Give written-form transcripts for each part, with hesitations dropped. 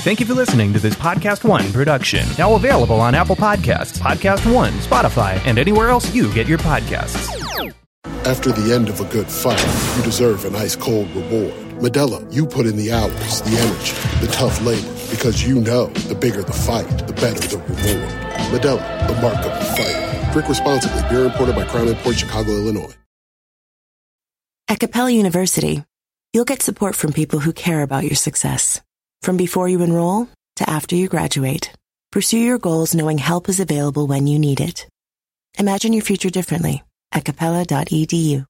Thank you for listening to this Podcast One production. Now available on Apple Podcasts, Podcast One, Spotify, and anywhere else you get your podcasts. After the end of a good fight, you deserve an ice-cold reward. Medalla, you put in the hours, the energy, the tough labor, because you know the bigger the fight, the better the reward. Medalla, the mark of the fighter. Drink responsibly. Beer imported by Crown Imports, Chicago, Illinois. At Capella University, you'll get support from people who care about your success. From before you enroll to after you graduate, pursue your goals knowing help is available when you need it. Imagine your future differently at capella.edu.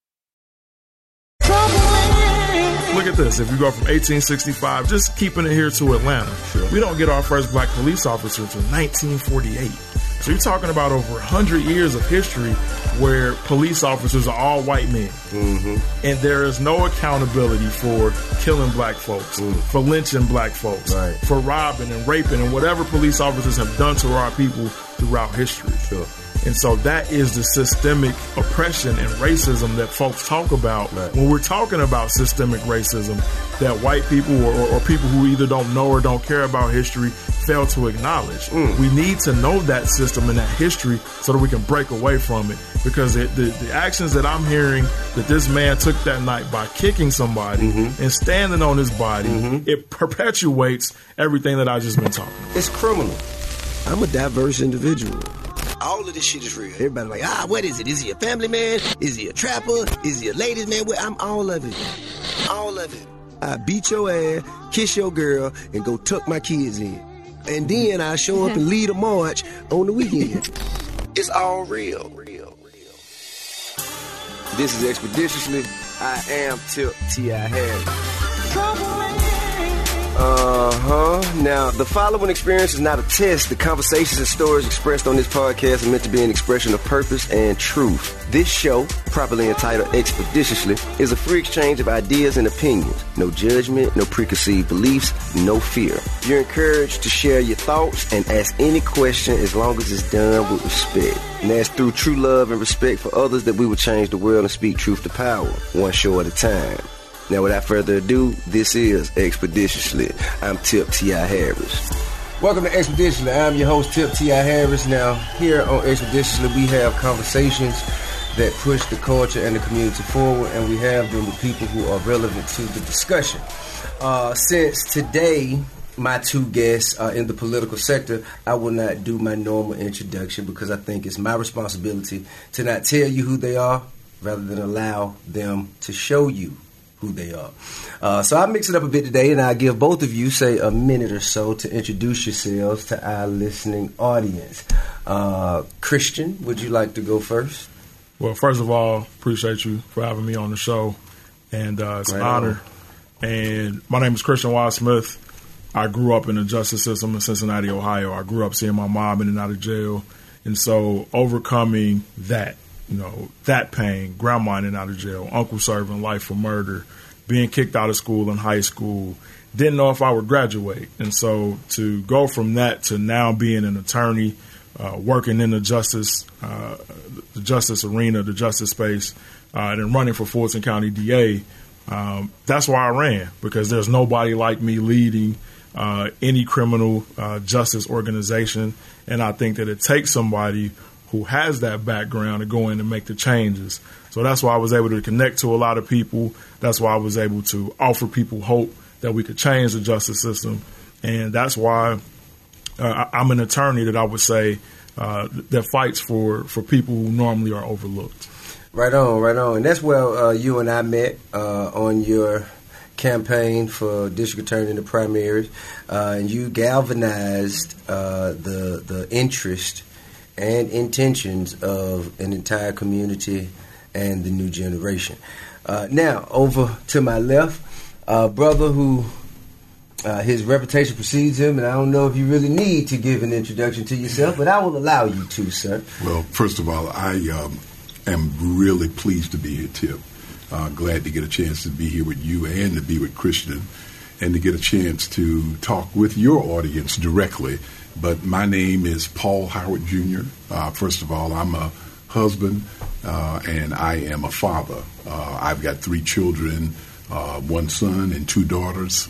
Look at this. If you go from 1865, just keeping it here to Atlanta, we don't get our first black police officer until 1948. So you're talking about over 100 years of history where police officers are all white men. Mm-hmm. And there is no accountability for killing black folks, for lynching black folks, for robbing and raping and whatever police officers have done to our people throughout history. Sure. And so that is the systemic oppression and racism that folks talk about when we're talking about systemic racism that white people or people who either don't know or don't care about history fail to acknowledge. We need to know that system and that history so that we can break away from it, because the actions that I'm hearing that this man took that night by kicking somebody and standing on his body, it perpetuates everything that I've just been talking about. It's criminal. I'm a diverse individual. All of this shit is real. Everybody like, what is it? Is he a family man? Is he a trapper? Is he a ladies man? I'm all of it. All of it. I beat your ass, kiss your girl, and go tuck my kids in. And then I show up and lead a march on the weekend. It's all real. This is Expeditiously. I am Tip T.I. Harris. Now, the following experience is not a test. The conversations and stories expressed on this podcast are meant to be an expression of purpose and truth. This show, properly entitled Expeditiously, is a free exchange of ideas and opinions. No judgment, no preconceived beliefs, no fear. You're encouraged to share your thoughts and ask any question as long as it's done with respect. And that's through true love and respect for others that we will change the world and speak truth to power, one show at a time. Now, without further ado, this is Expeditiously. I'm Tip T.I. Harris. Welcome to Expeditiously. I'm your host, Tip T.I. Harris. Now, here on Expeditiously, we have conversations that push the culture and the community forward, and we have them with people who are relevant to the discussion. Since today, my two guests are in the political sector, I will not do my normal introduction because I think it's my responsibility to not tell you who they are, rather than allow them to show you who they are. So I'll mix it up a bit today, and I'll give both of you, say, a minute or so to introduce yourselves to our listening audience. Christian, would you like to go first? Well, first of all, appreciate you for having me on the show, and it's an honor. And my name is Christian Wise Smith. I grew up in the justice system in Cincinnati, Ohio. I grew up seeing my mom in and out of jail, and so overcoming that, that pain, grandma in and out of jail, uncle serving life for murder, being kicked out of school in high school, didn't know if I would graduate. And so to go from that to now being an attorney, working in the justice arena, the justice space, and then running for Fulton County DA, that's why I ran, because there's nobody like me leading any criminal justice organization. And I think that it takes somebody who has that background to go in and make the changes. So that's why I was able to connect to a lot of people. That's why I was able to offer people hope that we could change the justice system. And that's why I'm an attorney that I would say that fights for people who normally are overlooked. Right on. And that's where you and I met on your campaign for district attorney in the primaries. And you galvanized the interest and intentions of an entire community and the new generation. Now, over to my left, a brother who his reputation precedes him, and I don't know if you really need to give an introduction to yourself, but I will allow you to, sir. Well, first of all, I am really pleased to be here, Tip. Glad to get a chance to be here with you and to be with Christian, and to get a chance to talk with your audience directly. But my name is Paul Howard Jr. First of all, I'm a husband and I am a father. I've got 3 children, 1 son and 2 daughters.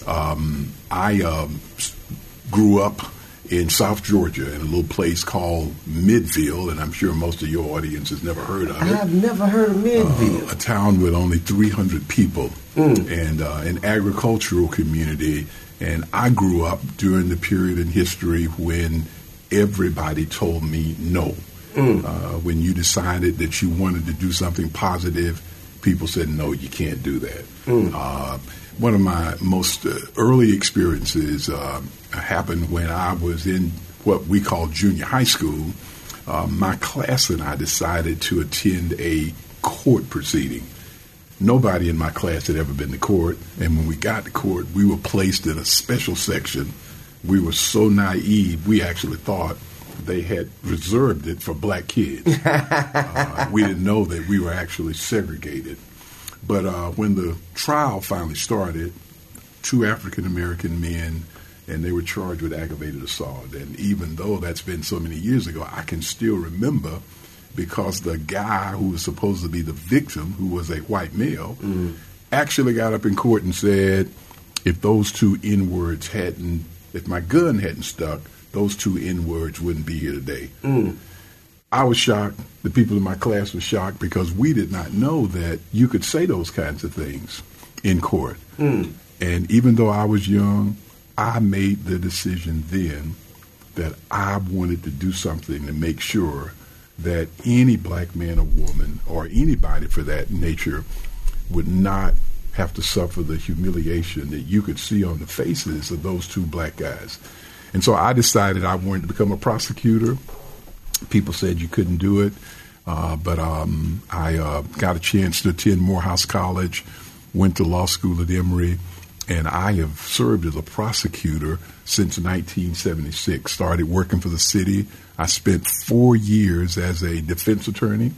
I grew up in South Georgia in a little place called Midville, and I'm sure most of your audience has never heard of it. I've never heard of Midville. A town with only 300 people and an agricultural community. And I grew up during the period in history when everybody told me no. When you decided that you wanted to do something positive, people said, no, you can't do that. One of my most early experiences happened when I was in what we call junior high school. My class and I decided to attend a court proceeding. Nobody in my class had ever been to court, and when we got to court, we were placed in a special section. We were so naive, we actually thought they had reserved it for black kids. We didn't know that we were actually segregated. But when the trial finally started, 2 African-American men, and they were charged with aggravated assault. And even though that's been so many years ago, I can still remember, because the guy who was supposed to be the victim, who was a white male, actually got up in court and said, if those 2 N-words hadn't, if my gun hadn't stuck, those 2 N-words wouldn't be here today. I was shocked. The people in my class were shocked because we did not know that you could say those kinds of things in court. And even though I was young, I made the decision then that I wanted to do something to make sure that any black man or woman, or anybody for that nature, would not have to suffer the humiliation that you could see on the faces of those 2 black guys. And so I decided I wanted to become a prosecutor. People said you couldn't do it, but I got a chance to attend Morehouse College, went to law school at Emory, and I have served as a prosecutor since 1976. Started working for the city. I spent 4 years as a defense attorney.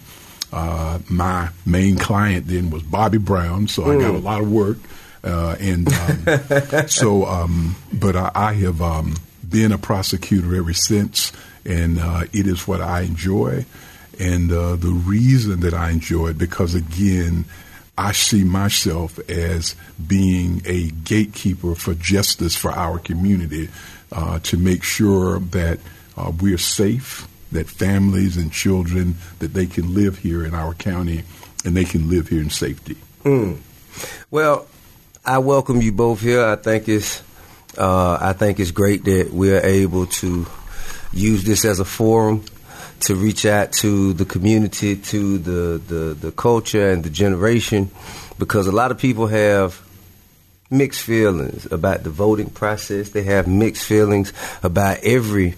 My main client then was Bobby Brown, so I got a lot of work. But I have been a prosecutor ever since, and it is what I enjoy. And the reason that I enjoy it, because, again, I see myself as being a gatekeeper for justice for our community, to make sure that we're safe, that families and children, that they can live here in our county and they can live here in safety. Well, I welcome you both here. I think it's great that we're able to use this as a forum to reach out to the community, to the culture and the generation, because a lot of people have mixed feelings about the voting process. They have mixed feelings about every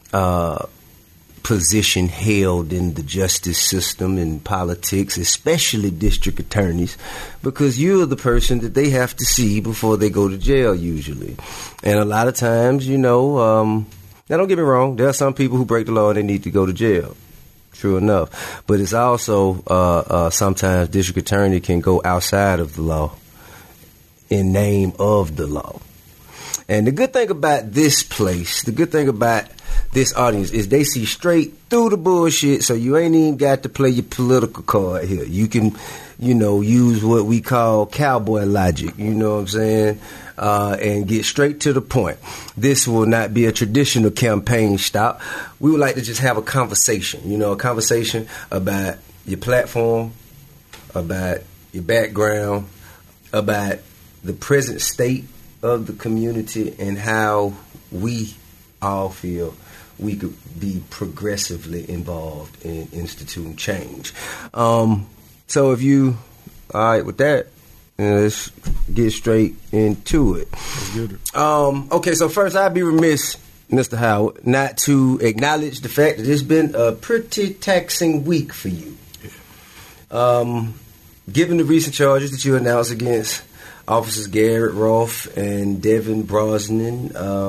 position held in the justice system and politics, especially district attorneys, because you're the person that they have to see before they go to jail usually. And a lot of times, now don't get me wrong, there are some people who break the law and they need to go to jail. True enough. But it's also sometimes district attorney can go outside of the law in name of the law. And the good thing about this place, the good thing about this audience is they see straight through the bullshit, so you ain't even got to play your political card here. You can, use what we call cowboy logic, you know what I'm saying, and get straight to the point. This will not be a traditional campaign stop. We would like to just have a conversation, a conversation about your platform, about your background, about the present state of the community and how we all feel we could be progressively involved in instituting change. So if you all right with that, let's get straight into it. Let's get it. Okay, so first I'd be remiss, Mr. Howard, not to acknowledge the fact that it's been a pretty taxing week for you. Given the recent charges that you announced against Officers Garrett Rolfe and Devin Brosnan,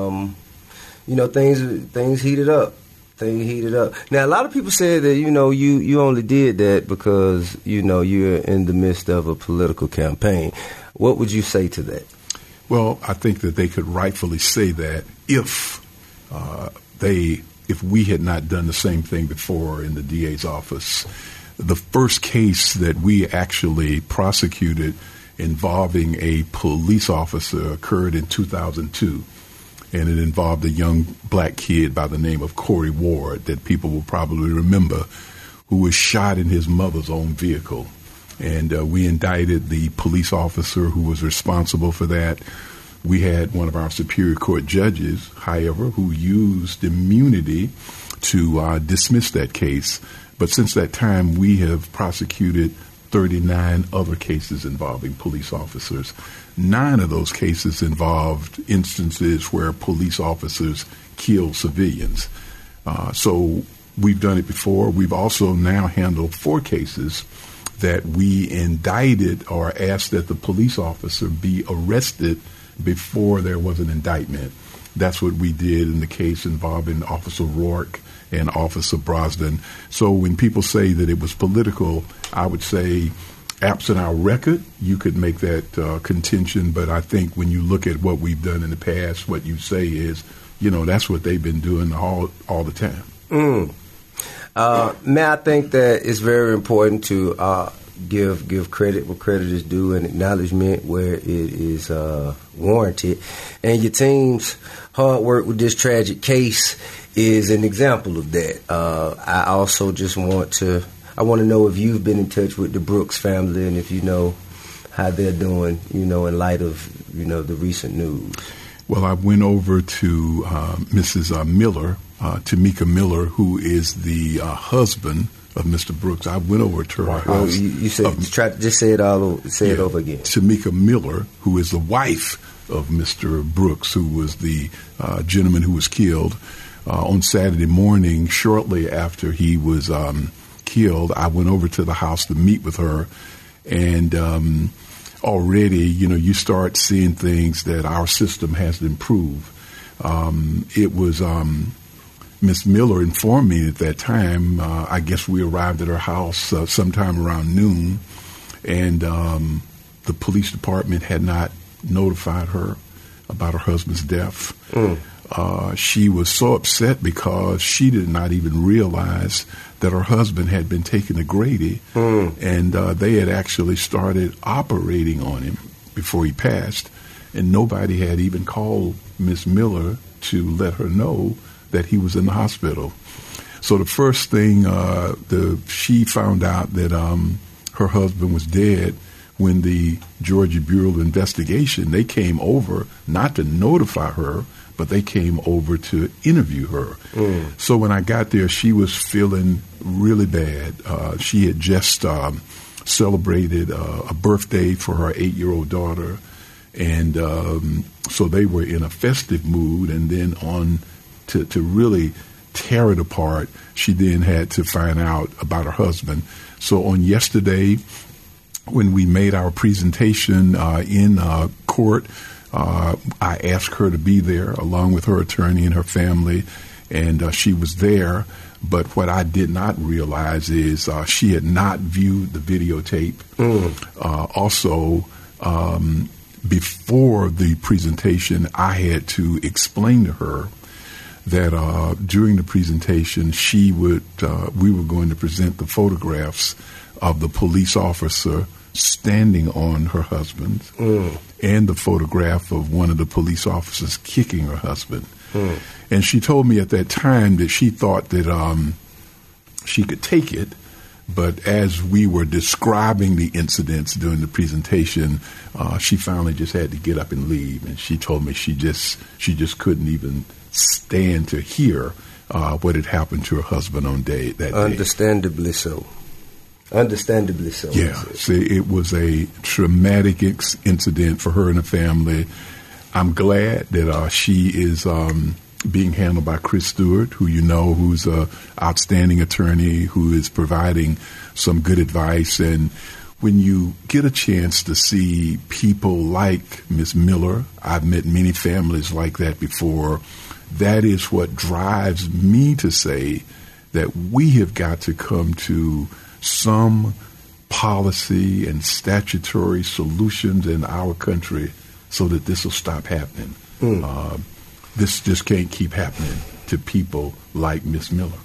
things heated up. Now, a lot of people said that, you only did that because, you're in the midst of a political campaign. What would you say to that? Well, I think that they could rightfully say that if we had not done the same thing before in the DA's office. The first case that we actually prosecuted involving a police officer occurred in 2002. And it involved a young black kid by the name of Corey Ward that people will probably remember, who was shot in his mother's own vehicle. And we indicted the police officer who was responsible for that. We had one of our Superior Court judges, however, who used immunity to dismiss that case. But since that time, we have prosecuted 39 other cases involving police officers. 9 of those cases involved instances where police officers killed civilians. So we've done it before. We've also now handled 4 cases that we indicted or asked that the police officer be arrested before there was an indictment. That's what we did in the case involving Officer Rourke and Officer Brosnan. So when people say that it was political, I would say, absent our record, you could make that contention. But I think when you look at what we've done in the past, what you say is, that's what they've been doing all the time. Man, I think that it's very important to give credit where credit is due and acknowledgement where it is warranted. And your team's hard work with this tragic case is an example of that. I also just want to know if you've been in touch with the Brooks family and if you know how they're doing, in light of, the recent news. Well, I went over to Mrs. Miller, Tamika Miller, who is the husband of Mr. Brooks. I went over to her house. Well, you said, just say it it over again. Tamika Miller, who is the wife of Mr. Brooks, who was the gentleman who was killed. On Saturday morning, shortly after he was killed, I went over to the house to meet with her. And already, you start seeing things that our system has improved. It was Miss Miller informed me at that time. I guess we arrived at her house sometime around noon, and the police department had not notified her about her husband's death. She was so upset because she did not even realize that her husband had been taken to Grady, and they had actually started operating on him before he passed, and nobody had even called Miss Miller to let her know that he was in the hospital. So the first thing, she found out that her husband was dead when the Georgia Bureau of Investigation, they came over not to notify her, but they came over to interview her. So when I got there, she was feeling really bad. She had just celebrated a birthday for her 8-year-old daughter, and so they were in a festive mood, and then to really tear it apart, she then had to find out about her husband. So on yesterday, when we made our presentation in court, I asked her to be there along with her attorney and her family, and she was there. But what I did not realize is she had not viewed the videotape. Also, before the presentation, I had to explain to her that during the presentation, we were going to present the photographs of the police officer standing on her husband and the photograph of one of the police officers kicking her husband. And she told me at that time that she thought that she could take it, but as we were describing the incidents during the presentation, she finally just had to get up and leave. And she told me she just couldn't even stand to hear what had happened to her husband that day. Understandably so. Understandably so. Yeah. See, it was a traumatic incident for her and her family. I'm glad that she is being handled by Chris Stewart, who's an outstanding attorney who is providing some good advice. And when you get a chance to see people like Miss Miller, I've met many families like that before, that is what drives me to say that we have got to come to some policy and statutory solutions in our country so that this will stop happening. This just can't keep happening to people like Miss Miller.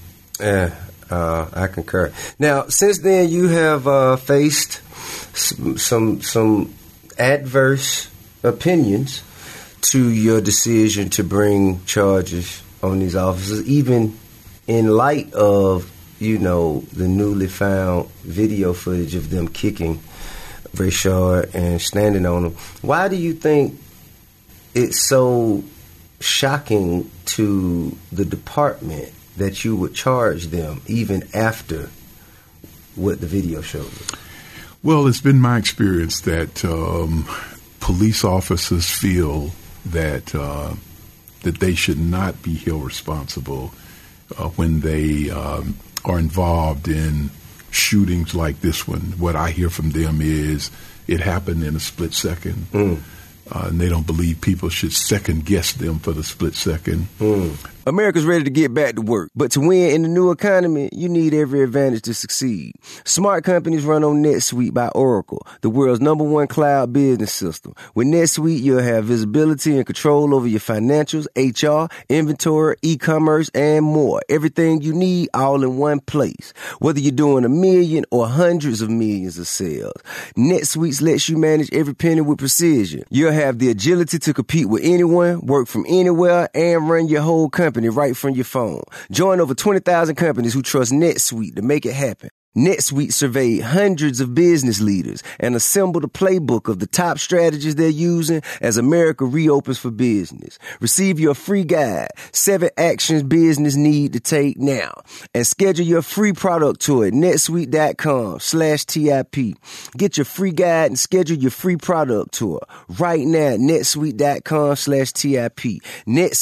I concur. Now, since then, you have faced some adverse opinions to your decision to bring charges on these officers, even in light of, the newly found video footage of them kicking Rayshard and standing on him. Why do you think it's so shocking to the department that you would charge them even after what the video showed? Well, it's been my experience that police officers feel that that they should not be held responsible when they are involved in shootings like this one. What I hear from them is it happened in a split second. And they don't believe people should second guess them for the split second. America's ready to get back to work, but to win in the new economy, you need every advantage to succeed. Smart companies run on NetSuite by Oracle, the world's #1 cloud business system. With NetSuite, you'll have visibility and control over your financials, HR, inventory, e-commerce, and more. Everything you need all in one place. Whether you're doing 1 million or hundreds of millions of sales, NetSuite lets you manage every penny with precision. You'll have the agility to compete with anyone, work from anywhere, and run your whole company right from your phone. Join over 20,000 companies who trust NetSuite to make it happen. NetSuite surveyed hundreds of business leaders and assembled a playbook of the top strategies they're using as America reopens for business. Receive your free guide, 7 actions business need to take now, and schedule your free product tour at netsuite.com/TIP. Get your free guide and schedule your free product tour right now at netsuite.com/TIP.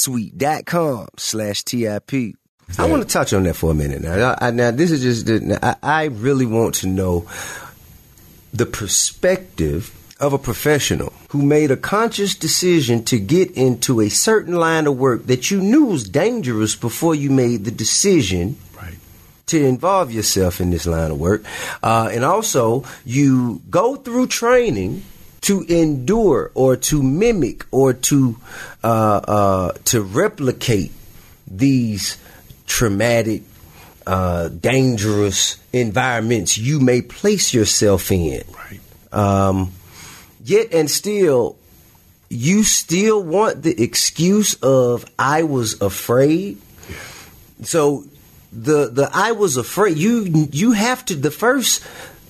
netsuite.com/TIP. I want to touch on that for a minute. Now, this is just, I really want to know the perspective of a professional who made a conscious decision to get into a certain line of work that you knew was dangerous before you made the decision to involve yourself in this line of work. And also, you go through training to endure or to mimic or to replicate these traumatic, dangerous environments you may place yourself in. Yet and still, you still want the excuse of I was afraid. So the I was afraid, you have to, the first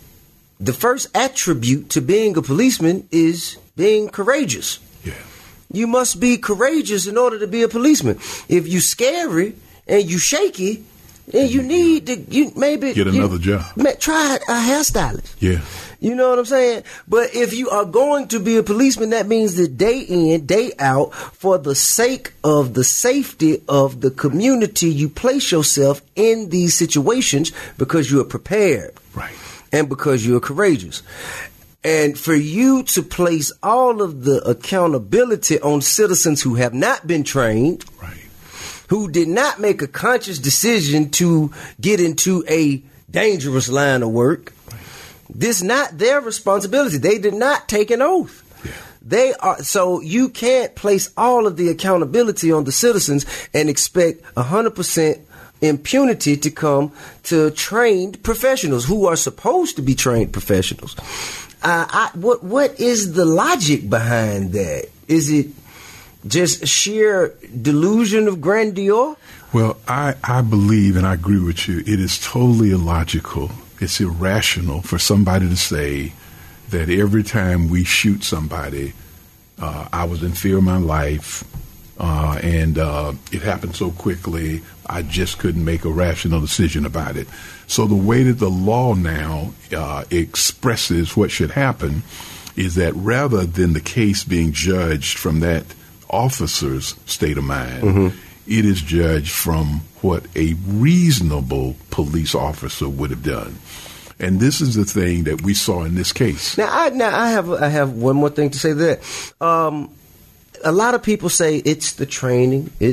attribute to being a policeman is being courageous. You must be courageous in order to be a policeman. If you scary and you shaky, then you need to maybe get another job. Try a hairstylist. Yeah. You know what I'm saying? But if you are going to be a policeman, that means that day in, day out, for the sake of the safety of the community, you place yourself in these situations because you are prepared. And because you're courageous. And for you to place all of the accountability on citizens who have not been trained, who did not make a conscious decision to get into a dangerous line of work, this is not their responsibility. They did not take an oath. They are, so you can't place all of the accountability on the citizens and expect 100% impunity to come to trained professionals who are supposed to be trained professionals. What is the logic behind that? Is it just sheer delusion of grandeur? Well, I believe, and I agree with you, it is totally illogical. It's irrational for somebody to say that every time we shoot somebody, I was in fear of my life, and it happened so quickly, I just couldn't make a rational decision about it. So the way that the law now expresses what should happen is that rather than the case being judged from that officer's state of mind, it is judged from what a reasonable police officer would have done. And this is the thing that we saw in this case. Now I have one more thing to say to that. A lot of people say it's the training. I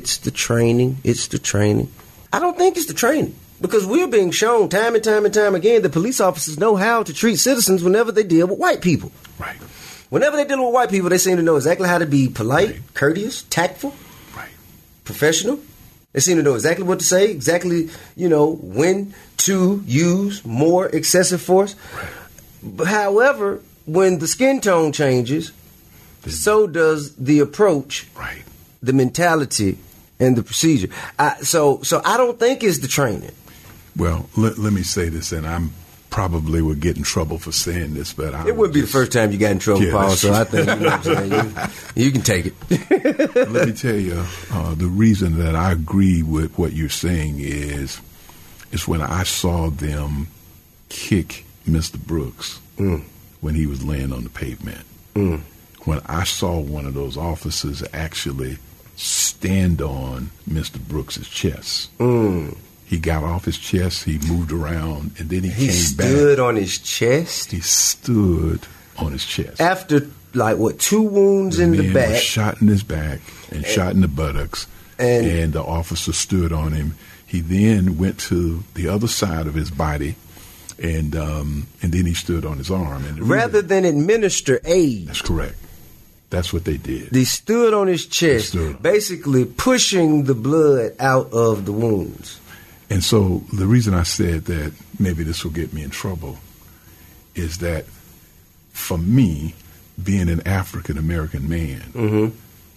don't think it's the training, because we're being shown time and time again that police officers know how to treat citizens whenever they deal with white people. Whenever they deal with white people, they seem to know exactly how to be polite, courteous, tactful, professional. They seem to know exactly what to say, exactly, when to use more excessive force. But however, when the skin tone changes, so does the approach, Right. the mentality, and the procedure. So I don't think it's the training. Well, let me say this, and I'm probably would get in trouble for saying this, but It wouldn't be the first time you got in trouble, Yeah, Paul, that's so true. I think you know what I'm saying. You can take it. Let me tell you, the reason that I agree with what you're saying is when I saw them kick Mr. Brooks when he was laying on the pavement. When I saw one of those officers actually stand on Mr. Brooks's chest. He got off his chest, he moved around, and then he came back. He stood on his chest? He stood on his chest. After, like, what, 2 wounds in the man back? was shot in his back and shot in the buttocks, and the officer stood on him. He then went to the other side of his body, and then he stood on his arm. And Rather than administer aid. That's correct. That's what they did. They stood on his chest, basically pushing the blood out of the wounds. And so the reason I said that maybe this will get me in trouble is that for me, being an African-American man,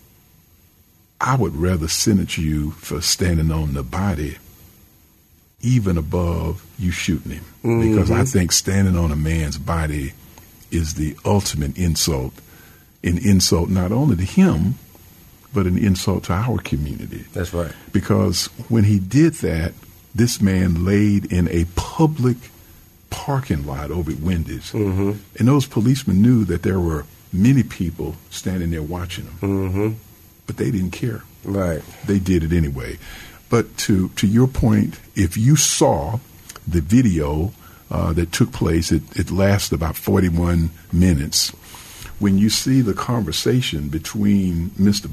I would rather sentence you for standing on the body even above you shooting him. Because I think standing on a man's body is the ultimate insult. An insult not only to him, but an insult to our community. That's right. Because when he did that, this man laid in a public parking lot over at Wendy's. And those policemen knew that there were many people standing there watching him. But they didn't care. Right. They did it anyway. But to your point, if you saw the video that took place, it lasted about 41 minutes. When you see the conversation between Mr.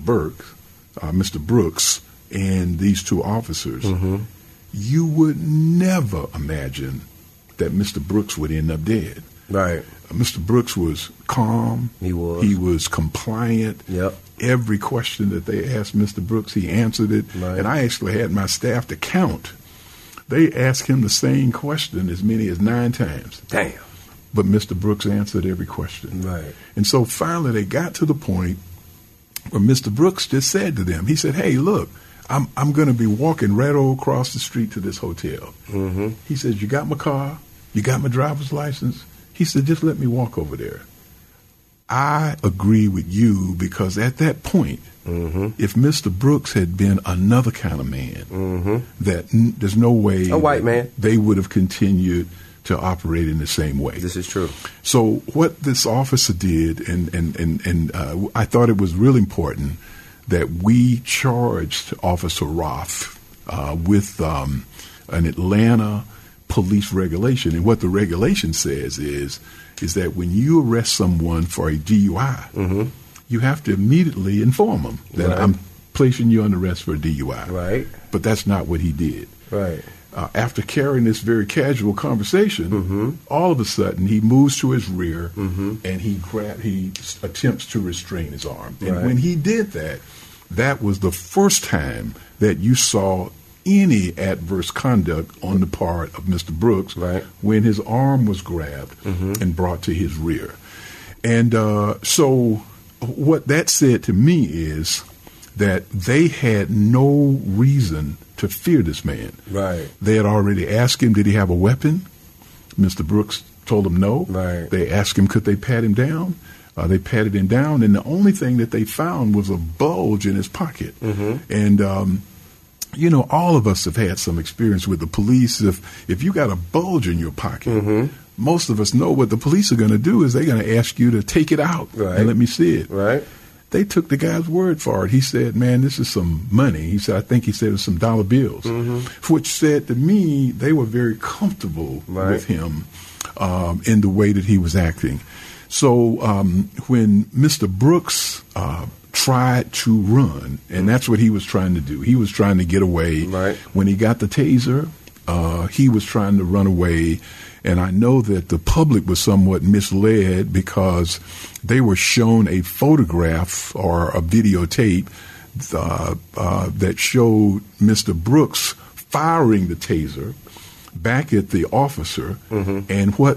Brooks, and these 2 officers, you would never imagine that Mr. Brooks would end up dead. Right. Mr. Brooks was calm. He was. He was compliant. Yep. Every question that they asked Mr. Brooks, he answered it. Right. And I actually had my staff to count. They asked him the same question as many as 9 times. Damn. But Mr. Brooks answered every question. Right. And so finally they got to the point where Mr. Brooks just said to them, he said, hey, look, I'm going to be walking right over across the street to this hotel. He said, you got my car? You got my driver's license? He said, just let me walk over there. I agree with you because at that point, if Mr. Brooks had been another kind of man, that there's no way a white man, they would have continued to operate in the same way. This is true. So what this officer did, and I thought it was really important that we charged Officer Roth with an Atlanta police regulation. And what the regulation says is that when you arrest someone for a DUI, you have to immediately inform them that I'm placing you under arrest for a DUI. Right. But that's not what he did. Right. After carrying this very casual conversation, all of a sudden he moves to his rear and he attempts to restrain his arm. And when he did that, that was the first time that you saw any adverse conduct on the part of Mr. Brooks when his arm was grabbed and brought to his rear. And so what that said to me is that they had no reason to fear this man. Right. They had already asked him, did he have a weapon? Mr. Brooks told them no. Right. They asked him, could they pat him down? They patted him down, and the only thing that they found was a bulge in his pocket. And, all of us have had some experience with the police. If you got a bulge in your pocket, most of us know what the police are going to do is they're going to ask you to take it out and let me see it. Right. They took the guy's word for it. He said, man, this is some money. He said, I think he said it was some dollar bills, which said to me they were very comfortable with him in the way that he was acting. So when Mr. Brooks tried to run, and that's what he was trying to do. He was trying to get away. Right. When he got the taser, he was trying to run away. And I know that the public was somewhat misled because they were shown a photograph or a videotape that showed Mr. Brooks firing the taser back at the officer, and what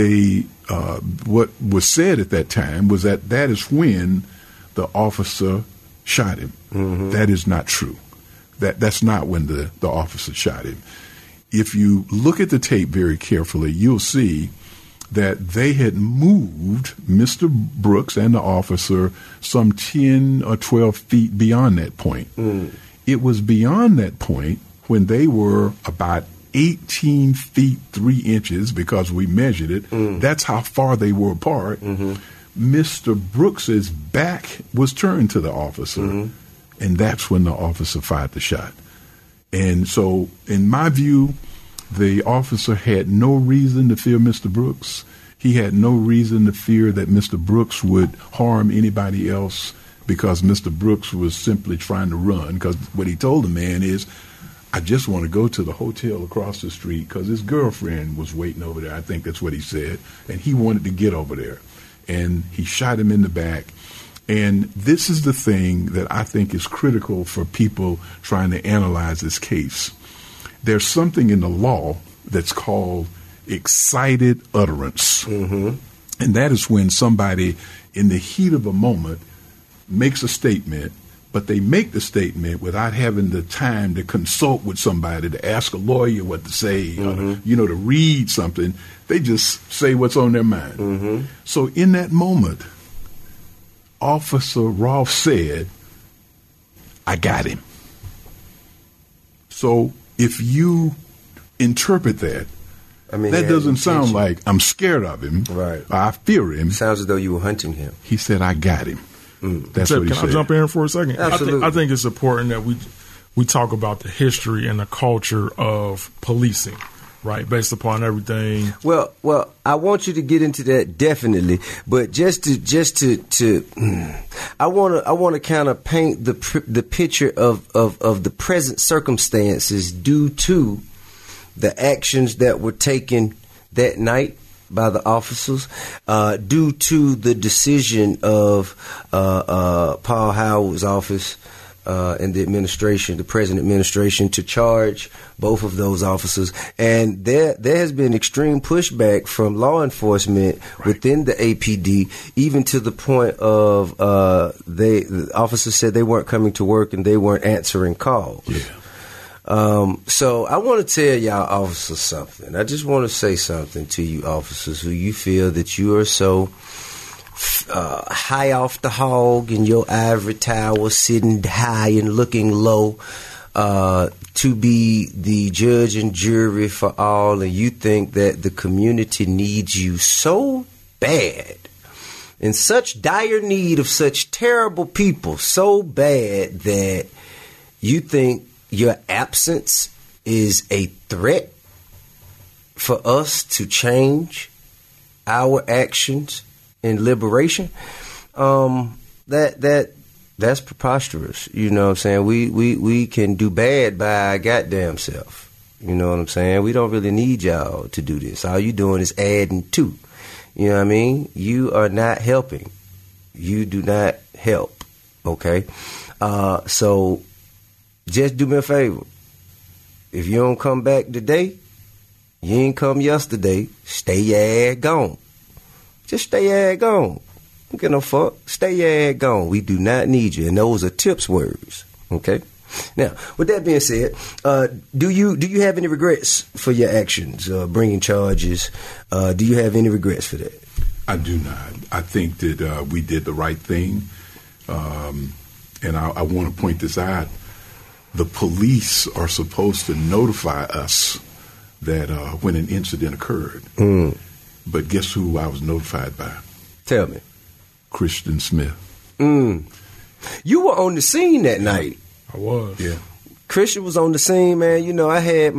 was said at that time was that is when the officer shot him. That is not true. That's not when the officer shot him. If you look at the tape very carefully, you'll see that they had moved Mr. Brooks and the officer some 10 or 12 feet beyond that point. It was beyond that point when they were about 18 feet 3 inches, because we measured it. That's how far they were apart. Mr. Brooks's back was turned to the officer, and that's when the officer fired the shot. And so, in my view, the officer had no reason to fear Mr. Brooks. He had no reason to fear that Mr. Brooks would harm anybody else, because Mr. Brooks was simply trying to run. Because what he told the man is, I just want to go to the hotel across the street because his girlfriend was waiting over there. I think that's what he said. And he wanted to get over there. And he shot him in the back. And this is the thing that I think is critical for people trying to analyze this case. There's something in the law that's called excited utterance. And that is when somebody, in the heat of a moment, makes a statement, but they make the statement without having the time to consult with somebody, to ask a lawyer what to say, or, to read something. They just say what's on their mind. So in that moment, Officer Rolfe said, I got him. So if you interpret that, that doesn't sound like I'm scared of him. Right. I fear him. Sounds as though you were hunting him. He said, I got him. That's what he said. Can I jump in for a second? Absolutely. I think it's important that we talk about the history and the culture of policing, right, based upon everything. Well, I want you to get into that definitely, but just to, I want to kind of paint the picture of the present circumstances due to the actions that were taken that night by the officers, due to the decision of Paul Howard's office and the administration, the present administration, to charge both of those officers. And there has been extreme pushback from law enforcement within the APD, even to the point of the officers said they weren't coming to work and they weren't answering calls. So I want to tell y'all officers something. I just want to say something to you officers who you feel that you are so high off the hog in your ivory tower, sitting high and looking low, to be the judge and jury for all, and you think that the community needs you so bad, in such dire need of such terrible people, so bad that you think your absence is a threat for us to change our actions in liberation. That's preposterous. You know what I'm saying? We can do bad by our goddamn self. You know what I'm saying? We don't really need y'all to do this. All you doing is adding to. You know what I mean? You are not helping. You do not help. Okay? So just do me a favor. If you don't come back today, you ain't come yesterday, stay your ass gone. Just stay your ass gone. Don't get no fuck. Stay your ass gone. We do not need you. And those are tips words. Okay? Now, with that being said, do you have any regrets for your actions, bringing charges? Do you have any regrets for that? I do not. I think that we did the right thing. And I want to point this out. The police are supposed to notify us that when an incident occurred. But guess who I was notified by? Tell me. Christian Smith. You were on the scene that night. I was. Yeah. Christian was on the scene, man. You know, I had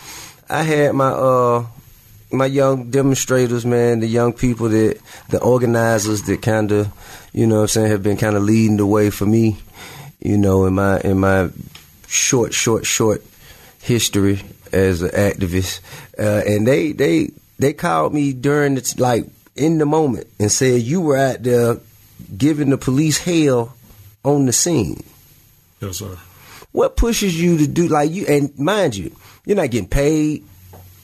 my young demonstrators, man, the young people, the organizers that kind of, you know what I'm saying, have been kind of leading the way for me, you know, in my short history as an activist. And they called me during it's like in the moment and said you were out there giving the police hell on the scene. Yes, sir. What pushes you to do like you? And mind you, you're not getting paid.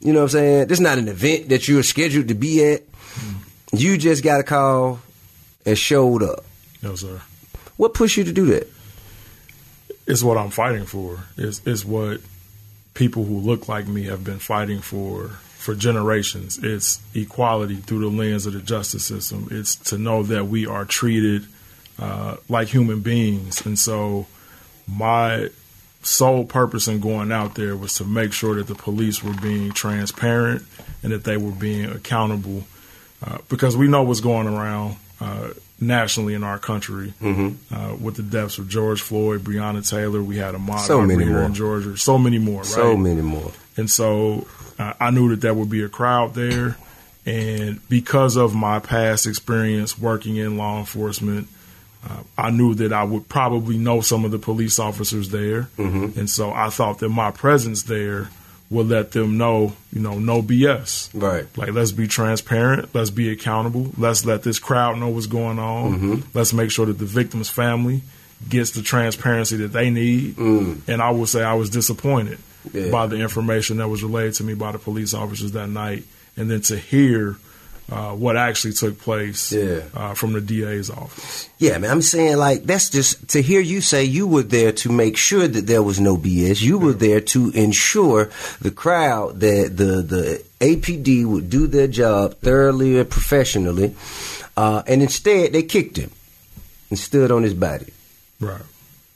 You know what I'm saying? This is not an event that you're scheduled to be at. You just got a call and showed up. No, sir. What pushed you to do that? It's what I'm fighting for. It's what people who look like me have been fighting for generations. It's equality through the lens of the justice system. It's to know that we are treated like human beings. And so my sole purpose in going out there was to make sure that the police were being transparent and that they were being accountable, because we know what's going around nationally in our country with the deaths of George Floyd, Breonna Taylor. We had Ahmaud Arbery here in Georgia. So many more, right? So many more. And so I knew that there would be a crowd there. And because of my past experience working in law enforcement, I knew that I would probably know some of the police officers there. And so I thought that my presence there would let them know, no BS. Right. Like, let's be transparent. Let's be accountable. Let's let this crowd know what's going on. Let's make sure that the victim's family gets the transparency that they need. And I will say I was disappointed by the information that was relayed to me by the police officers that night. And then to hear what actually took place from the DA's office. Yeah, man, I'm saying, like, that's just to hear you say you were there to make sure that there was no BS. You were there to ensure the crowd that the APD would do their job thoroughly and professionally. And instead, they kicked him and stood on his body. Right.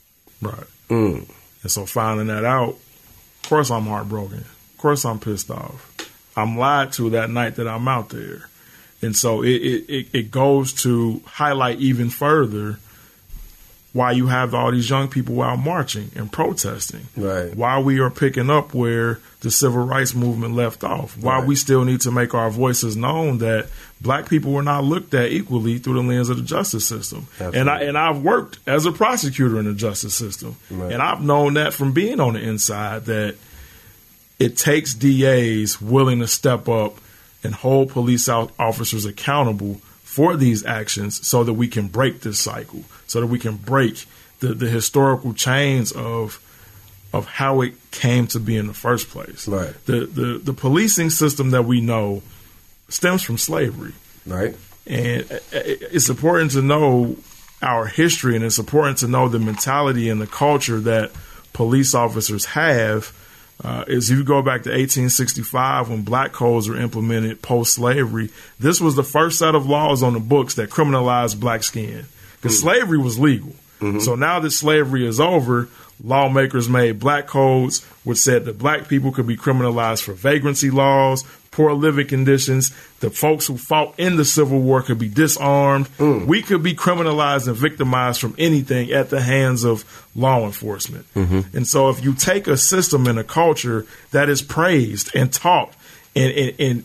And so finding that out, of course I'm heartbroken. Of course I'm pissed off. I'm lied to that night that I'm out there. And so it goes to highlight even further why you have all these young people out marching and protesting. Right. Why we are picking up where the civil rights movement left off. Why we still need to make our voices known that black people were not looked at equally through the lens of the justice system. Absolutely. And I've worked as a prosecutor in the justice system. Right. And I've known that from being on the inside, that it takes DAs willing to step up and hold police officers accountable for these actions so that we can break this cycle, so that we can break the historical chains of how it came to be in the first place. Right. The policing system that we know stems from slavery. Right. And it's important to know our history, and it's important to know the mentality and the culture that police officers have. Is if you go back to 1865 when black codes were implemented post-slavery, this was the first set of laws on the books that criminalized black skin. Because slavery was legal. So now that slavery is over, lawmakers made black codes which said that black people could be criminalized for vagrancy laws, poor living conditions. The folks who fought in the Civil War could be disarmed. We could be criminalized and victimized from anything at the hands of law enforcement. And so if you take a system and a culture that is praised and taught and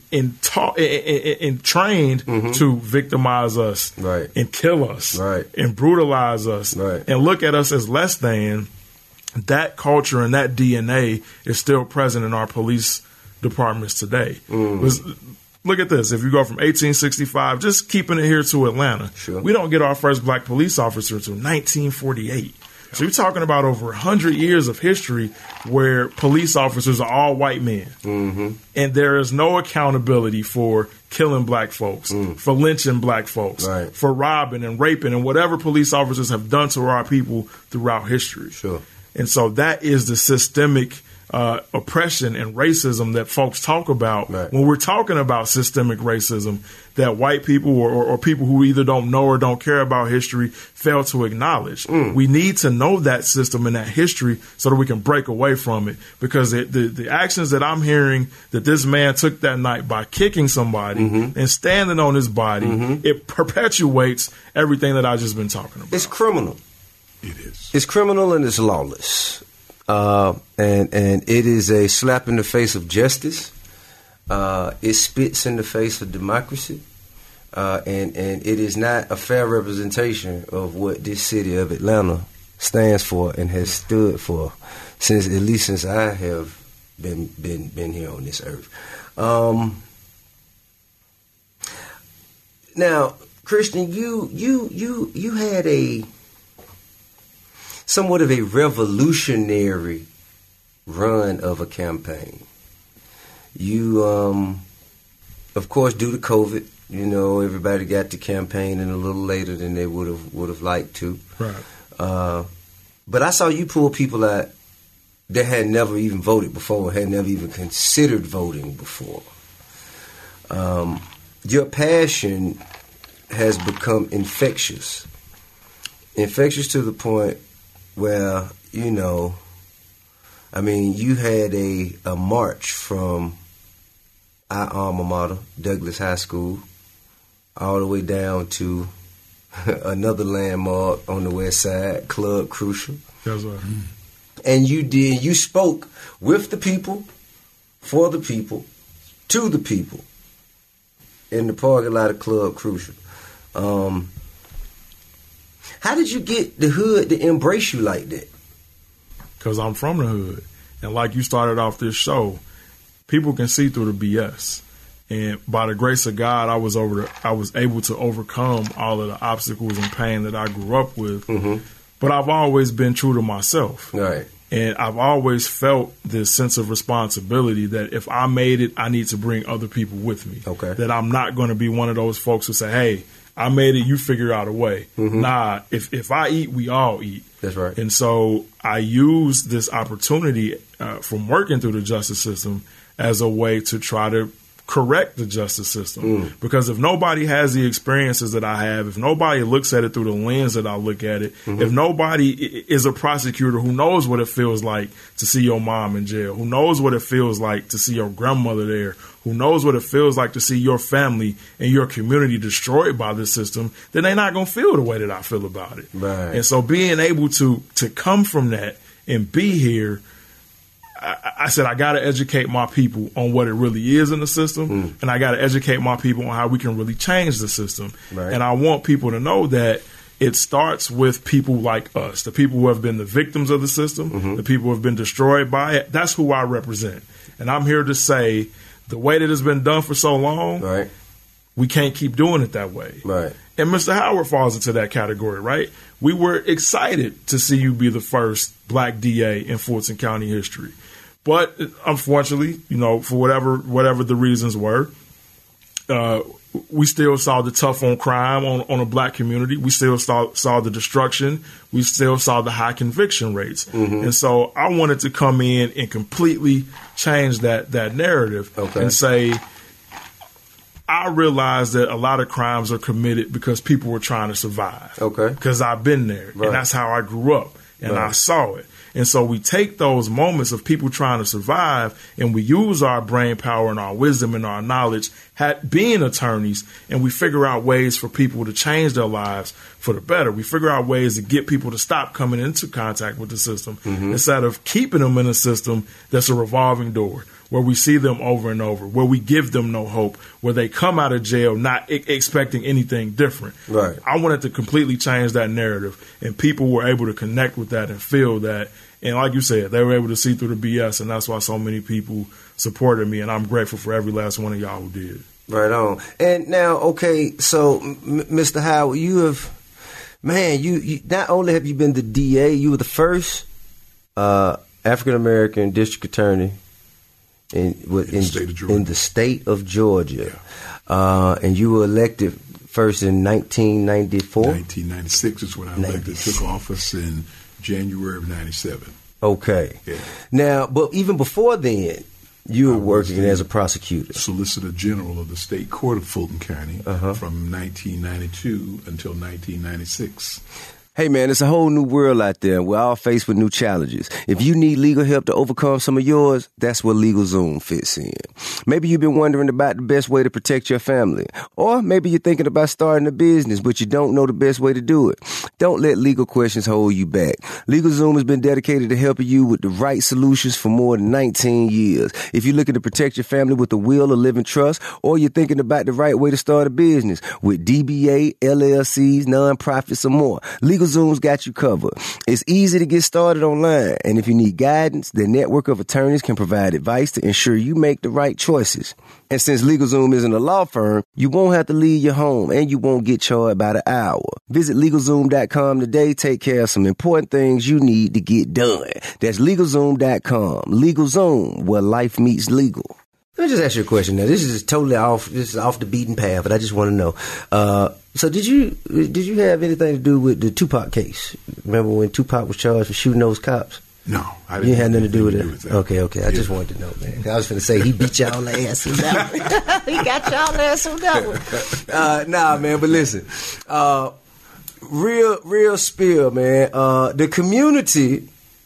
trained to victimize us and kill us and brutalize us and look at us as less than, that culture and that DNA is still present in our police departments today. Look at this. If you go from 1865, just keeping it here to Atlanta, we don't get our first black police officer until 1948. So you're talking about over 100 years of history where police officers are all white men. And there is no accountability for killing black folks, for lynching black folks, for robbing and raping and whatever police officers have done to our people throughout history. And so that is the systemic oppression and racism that folks talk about when we're talking about systemic racism, that white people or people who either don't know or don't care about history fail to acknowledge. We need to know that system and that history so that we can break away from it, because the actions that I'm hearing that this man took that night by kicking somebody and standing on his body, it perpetuates everything that I've just been talking about. It's criminal. It is. It's criminal and it's lawless. And it is a slap in the face of justice. It spits in the face of democracy. And it is not a fair representation of what this city of Atlanta stands for and has stood for since I have been here on this earth. Now, Christian, you had somewhat of a revolutionary run of a campaign. You, of course, due to COVID, you know, everybody got to campaigning a little later than they would have liked to. Right. But I saw you pull people out that had never even voted before, had never even considered voting before. Your passion has become infectious. Infectious to the point where, you know, I mean, you had a march from our alma mater, Douglas High School, all the way down to another landmark on the west side, Club Crucial. Yes, sir. And you spoke with the people, for the people, to the people in the parking lot of Club Crucial. How did you get the hood to embrace you like that? Because I'm from the hood. And like you started off this show, people can see through the BS. And by the grace of God, I was able to overcome all of the obstacles and pain that I grew up with. Mm-hmm. But I've always been true to myself. Right. And I've always felt this sense of responsibility that if I made it, I need to bring other people with me. Okay. That I'm not going to be one of those folks who say, hey, I made it, you figure out a way. Mm-hmm. Nah, if I eat, we all eat. That's right. And so I use this opportunity from working through the justice system as a way to try to correct the justice system. Because if nobody has the experiences that I have, if nobody looks at it through the lens that I look at it, if nobody is a prosecutor who knows what it feels like to see your mom in jail, who knows what it feels like to see your grandmother there, who knows what it feels like to see your family and your community destroyed by this system, then they're not going to feel the way that I feel about it. Right. And so being able to come from that and be here, I said, I got to educate my people on what it really is in the system, and I got to educate my people on how we can really change the system. Right. And I want people to know that it starts with people like us, the people who have been the victims of the system, the people who have been destroyed by it. That's who I represent. And I'm here to say the way that it's been done for so long, right, we can't keep doing it that way. Right. And Mr. Howard falls into that category, right? We were excited to see you be the first black DA in Fulton County history. But unfortunately, you know, for whatever the reasons were, we still saw the tough on crime on a black community. We still saw the destruction. We still saw the high conviction rates. And so I wanted to come in and completely change that narrative and say, I realized that a lot of crimes are committed because people were trying to survive. Okay. Because I've been there. Right. And that's how I grew up. And I saw it. And so we take those moments of people trying to survive and we use our brain power and our wisdom and our knowledge being attorneys, and we figure out ways for people to change their lives for the better. We figure out ways to get people to stop coming into contact with the system instead of keeping them in a system that's a revolving door, where we see them over and over, where we give them no hope, where they come out of jail not expecting anything different. Right. I wanted to completely change that narrative, and people were able to connect with that and feel that. And like you said, they were able to see through the BS, and that's why so many people supported me, and I'm grateful for every last one of y'all who did. Right on. And now, okay, so Mr. Howard, you have, man, you not only have you been the DA, you were the first African-American district attorney in the state of Georgia. Yeah. And you were elected first in 1994? 1996 is when I elected, took office in January of 97. Okay. Yeah. Now, but even before then, you were working as a prosecutor. Solicitor General of the State Court of Fulton County from 1992 until 1996. Hey, man, it's a whole new world out there. We're all faced with new challenges. If you need legal help to overcome some of yours, that's where LegalZoom fits in. Maybe you've been wondering about the best way to protect your family. Or maybe you're thinking about starting a business, but you don't know the best way to do it. Don't let legal questions hold you back. LegalZoom has been dedicated to helping you with the right solutions for more than 19 years. If you're looking to protect your family with a will or living trust, or you're thinking about the right way to start a business with DBA, LLCs, nonprofits, or more, LegalZoom's got you covered. It's easy to get started online, and if you need guidance, their network of attorneys can provide advice to ensure you make the right choices. And since LegalZoom isn't a law firm, you won't have to leave your home, and you won't get charged by the hour. Visit LegalZoom.com today. Take care of some important things you need to get done. That's LegalZoom.com. LegalZoom, where life meets legal. Let me just ask you a question now. This is totally off. This is off the beaten path, but I just want to know. So did you have anything to do with the Tupac case? Remember when Tupac was charged for shooting those cops? No, I didn't. You had nothing to do with it. that. Okay. I just wanted to know, man. I was going to say he beat y'all ass on that one. He got y'all ass on that one. Nah, man. But listen, real spill, man. The community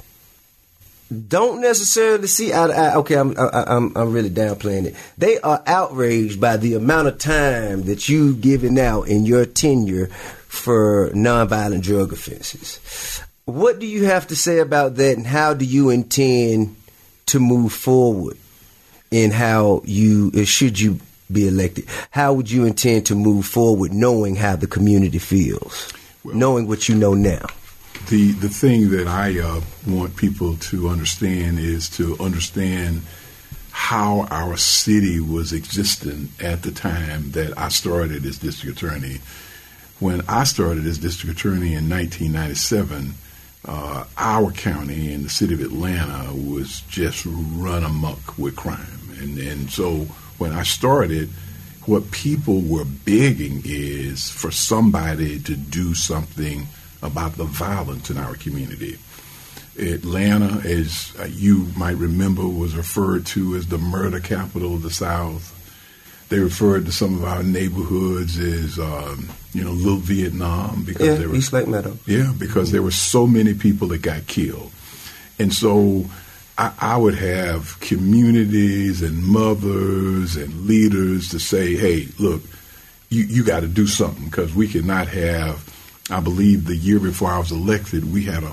don't necessarily see eye to eye. Okay, I'm really downplaying it. They are outraged by the amount of time that you've given out in your tenure for nonviolent drug offenses. What do you have to say about that, and how do you intend to move forward in how should you be elected? How would you intend to move forward knowing how the community feels, knowing what you know now? The thing that I want people to understand is to understand how our city was existing at the time that I started as district attorney. When I started as district attorney in 1997, our county in the city of Atlanta was just run amok with crime. And so when I started, what people were begging is for somebody to do something about the violence in our community. Atlanta, as you might remember, was referred to as the murder capital of the South. They referred to some of our neighborhoods as, Little Vietnam, because there were East Lake Meadow. Yeah, because there were so many people that got killed, and so I would have communities and mothers and leaders to say, "Hey, look, you got to do something, because we cannot have." I believe the year before I was elected, we had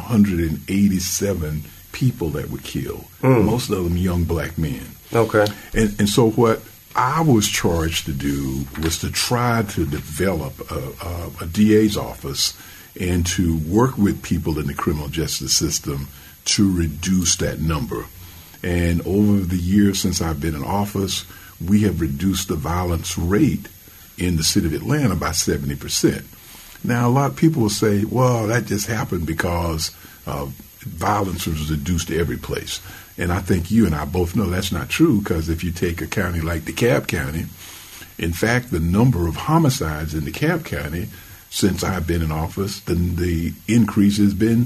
187 people that were killed, most of them young black men. Okay. And so what I was charged to do was to try to develop a DA's office and to work with people in the criminal justice system to reduce that number. And over the years since I've been in office, we have reduced the violence rate in the city of Atlanta by 70%. Now, a lot of people will say, well, that just happened because violence was reduced to every place. And I think you and I both know that's not true, because if you take a county like DeKalb County, in fact, the number of homicides in DeKalb County since I've been in office, the increase has been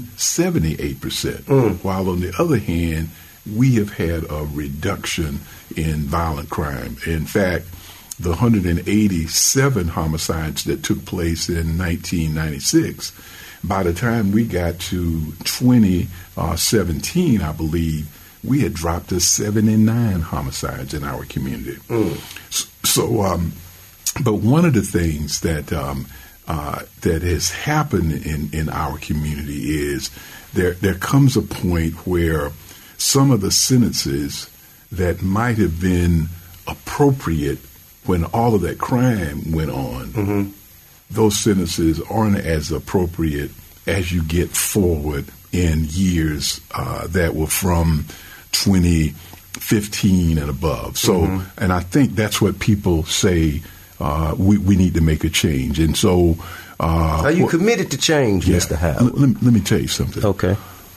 78%. While on the other hand, we have had a reduction in violent crime. In fact, the 187 homicides that took place in 1996, by the time we got to 2017, I believe, we had dropped to 79 homicides in our community. But one of the things that has happened in our community is there comes a point where some of the sentences that might have been appropriate when all of that crime went on, those sentences aren't as appropriate as you get forward in years that were from 2015 and above. So, and I think that's what people say, we need to make a change. And so... Are you committed to change, Mr. Howard? Let me tell you something. Okay.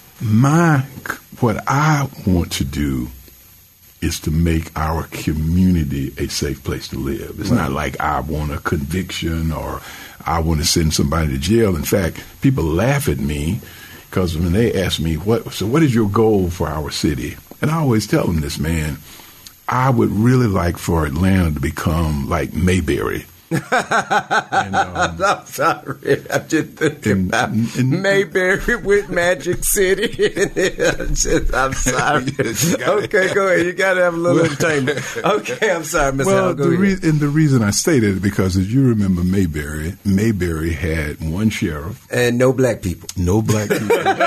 What I want to do is to make our community a safe place to live. It's not like I want a conviction or I want to send somebody to jail. In fact, people laugh at me because when they ask me, what is your goal for our city? And I always tell them this, man, I would really like for Atlanta to become like Mayberry. And, I'm sorry. I'm just thinking about Mayberry with Magic City. I'm sorry. Okay, go ahead. You got to have a little entertainment. Okay, I'm sorry, Mr. Howard. And the reason I say that is because, as you remember, Mayberry had one sheriff. And no black people. No black people.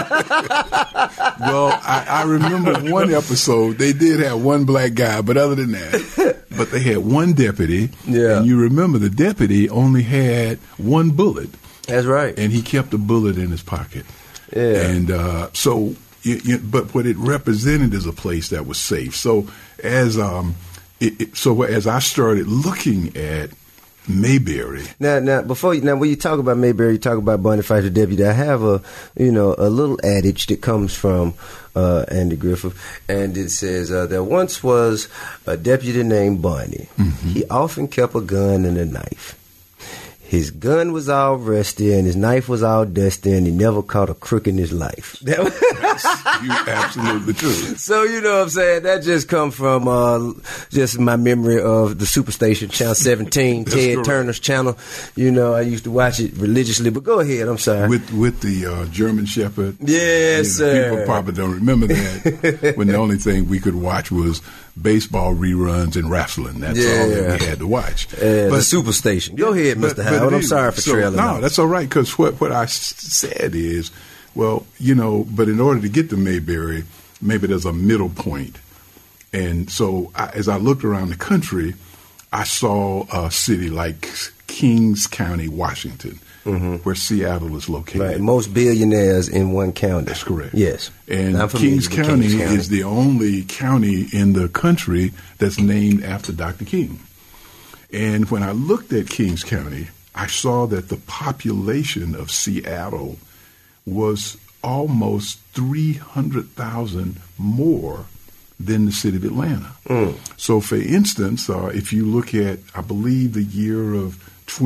Well, I remember one episode, they did have one black guy, but other than that, but they had one deputy. Yeah. And you remember the deputy only had one bullet. That's right. And he kept a bullet in his pocket. Yeah. And but what it represented is a place that was safe. So as I started looking at Mayberry. Now, when you talk about Mayberry, you talk about Barney Fife the deputy. I have a little adage that comes from Andy Griffith, and it says there once was a deputy named Barney. Mm-hmm. He often kept a gun and a knife. His gun was all rusty and his knife was all dusty, and he never caught a crook in his life. You're absolutely true. So, you know what I'm saying? That just comes from just my memory of the Superstation, Channel 17, Ted Turner's channel. You know, I used to watch it religiously. But go ahead, I'm sorry. With the German Shepherd. Yes, sir. People probably don't remember that when the only thing we could watch was baseball reruns and wrestling. That's all that we had to watch. But the Superstation. Go ahead, Mr. Howard. I'm sorry for trailing off. No, that's all right, because what I said is, well, you know, but in order to get to Mayberry, maybe there's a middle point. And so as I looked around the country, I saw a city like Kings County, Washington, where Seattle is located. Right, most billionaires in one county. That's correct. Yes. And Kings County is the only county in the country that's named after Dr. King. And when I looked at Kings County, I saw that the population of Seattle was almost 300,000 more than the city of Atlanta. So, for instance, if you look at, I believe, the year of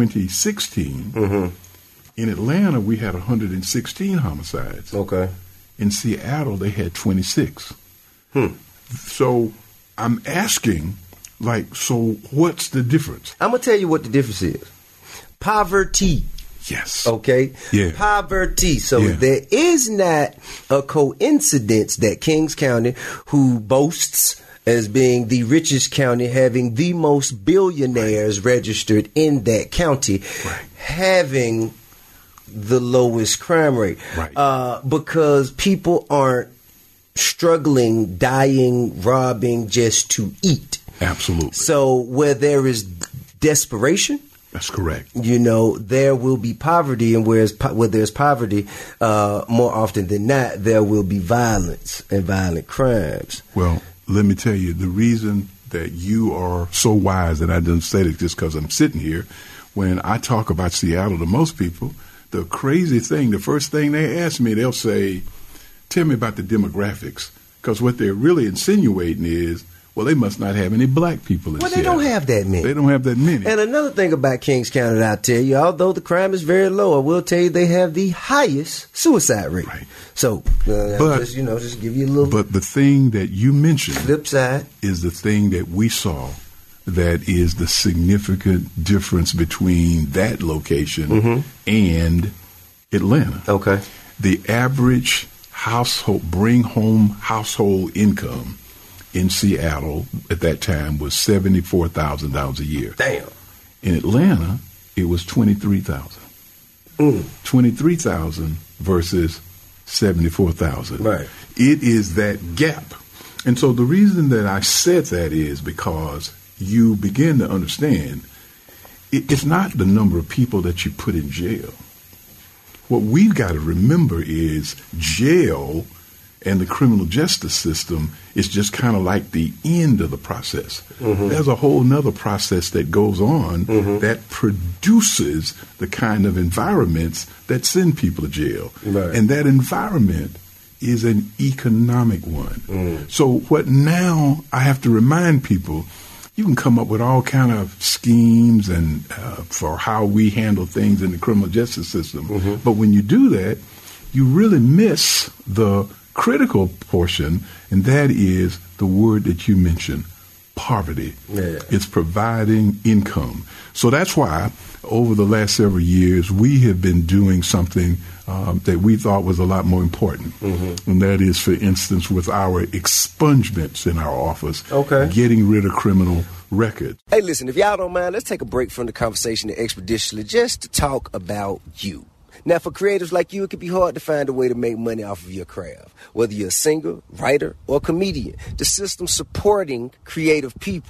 2016, in Atlanta we had 116 homicides. Okay. In Seattle they had 26. So I'm asking, so what's the difference? I'm going to tell you what the difference is. Poverty. Yes. Okay? Yeah. Poverty. So there is not a coincidence that Kings County, who boasts as being the richest county, having the most billionaires registered in that county, having the lowest crime rate. Right. Because people aren't struggling, dying, robbing just to eat. Absolutely. So where there is desperation, that's correct. You know, there will be poverty, and where there's poverty, more often than not, there will be violence and violent crimes. Well, let me tell you, the reason that you are so wise, and I didn't say it just because I'm sitting here, when I talk about Seattle to most people, the crazy thing, the first thing they ask me, they'll say, tell me about the demographics. Because what they're really insinuating is, well, they must not have any black people in Seattle. Well, they don't have that many. They don't have that many. And another thing about Kings County that I'll tell you, although the crime is very low, I will tell you they have the highest suicide rate. Right. So, just give you a little... But the thing that you mentioned... flip side. ...is the thing that we saw that is the significant difference between that location and Atlanta. Okay. The average bring home household income in Seattle at that time was $74,000 a year. Damn. In Atlanta, it was $23,000. 23,000 versus 74,000. Right. It is that gap. And so the reason that I said that is because you begin to understand it's not the number of people that you put in jail. What we've got to remember is jail and the criminal justice system is just kind of like the end of the process. There's a whole nother process that goes on that produces the kind of environments that send people to jail. Right. And that environment is an economic one. So what now I have to remind people, you can come up with all kind of schemes and for how we handle things in the criminal justice system. But when you do that, you really miss the critical portion, and that is the word that you mentioned, poverty. Yeah. It's providing income. So that's why over the last several years we have been doing something that we thought was a lot more important. And that is, for instance, with our expungements in our office, getting rid of criminal records. Hey, listen, if y'all don't mind, let's take a break from the conversation expeditiously just to talk about you. Now, for creatives like you, it can be hard to find a way to make money off of your craft. Whether you're a singer, writer, or comedian, the system supporting creative people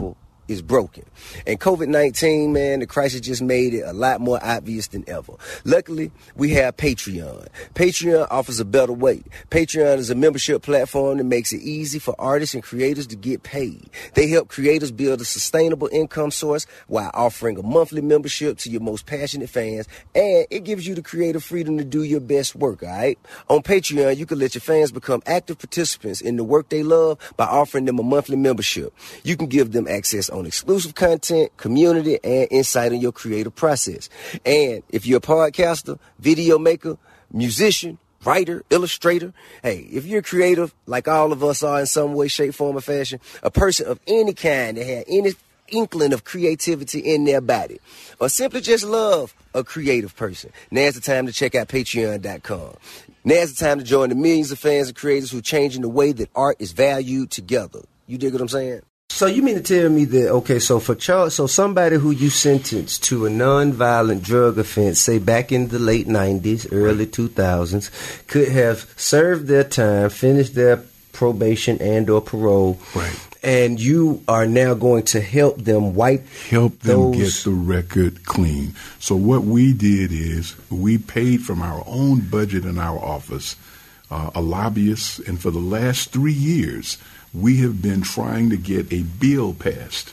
is broken. And COVID-19, man, the crisis just made it a lot more obvious than ever. Luckily, we have Patreon. Patreon offers a better way. Patreon is a membership platform that makes it easy for artists and creators to get paid. They help creators build a sustainable income source while offering a monthly membership to your most passionate fans, and it gives you the creative freedom to do your best work, all right? On Patreon, you can let your fans become active participants in the work they love by offering them a monthly membership. You can give them access on exclusive content, community, and insight in your creative process. And if you're a podcaster, video maker, musician, writer, illustrator, hey, if you're creative, like all of us are in some way, shape, form, or fashion, a person of any kind that had any inkling of creativity in their body, or simply just love a creative person, now's the time to check out Patreon.com. Now's the time to join the millions of fans and creators who are changing the way that art is valued together. You dig what I'm saying? So you mean to tell me that, okay, so for Charles, so somebody who you sentenced to a nonviolent drug offense, say back in the late 90s, early 2000s, could have served their time, finished their probation and or parole, right, and you are now going to help them get the record clean. So what we did is we paid from our own budget in our office a lobbyist, and for the last 3 years we have been trying to get a bill passed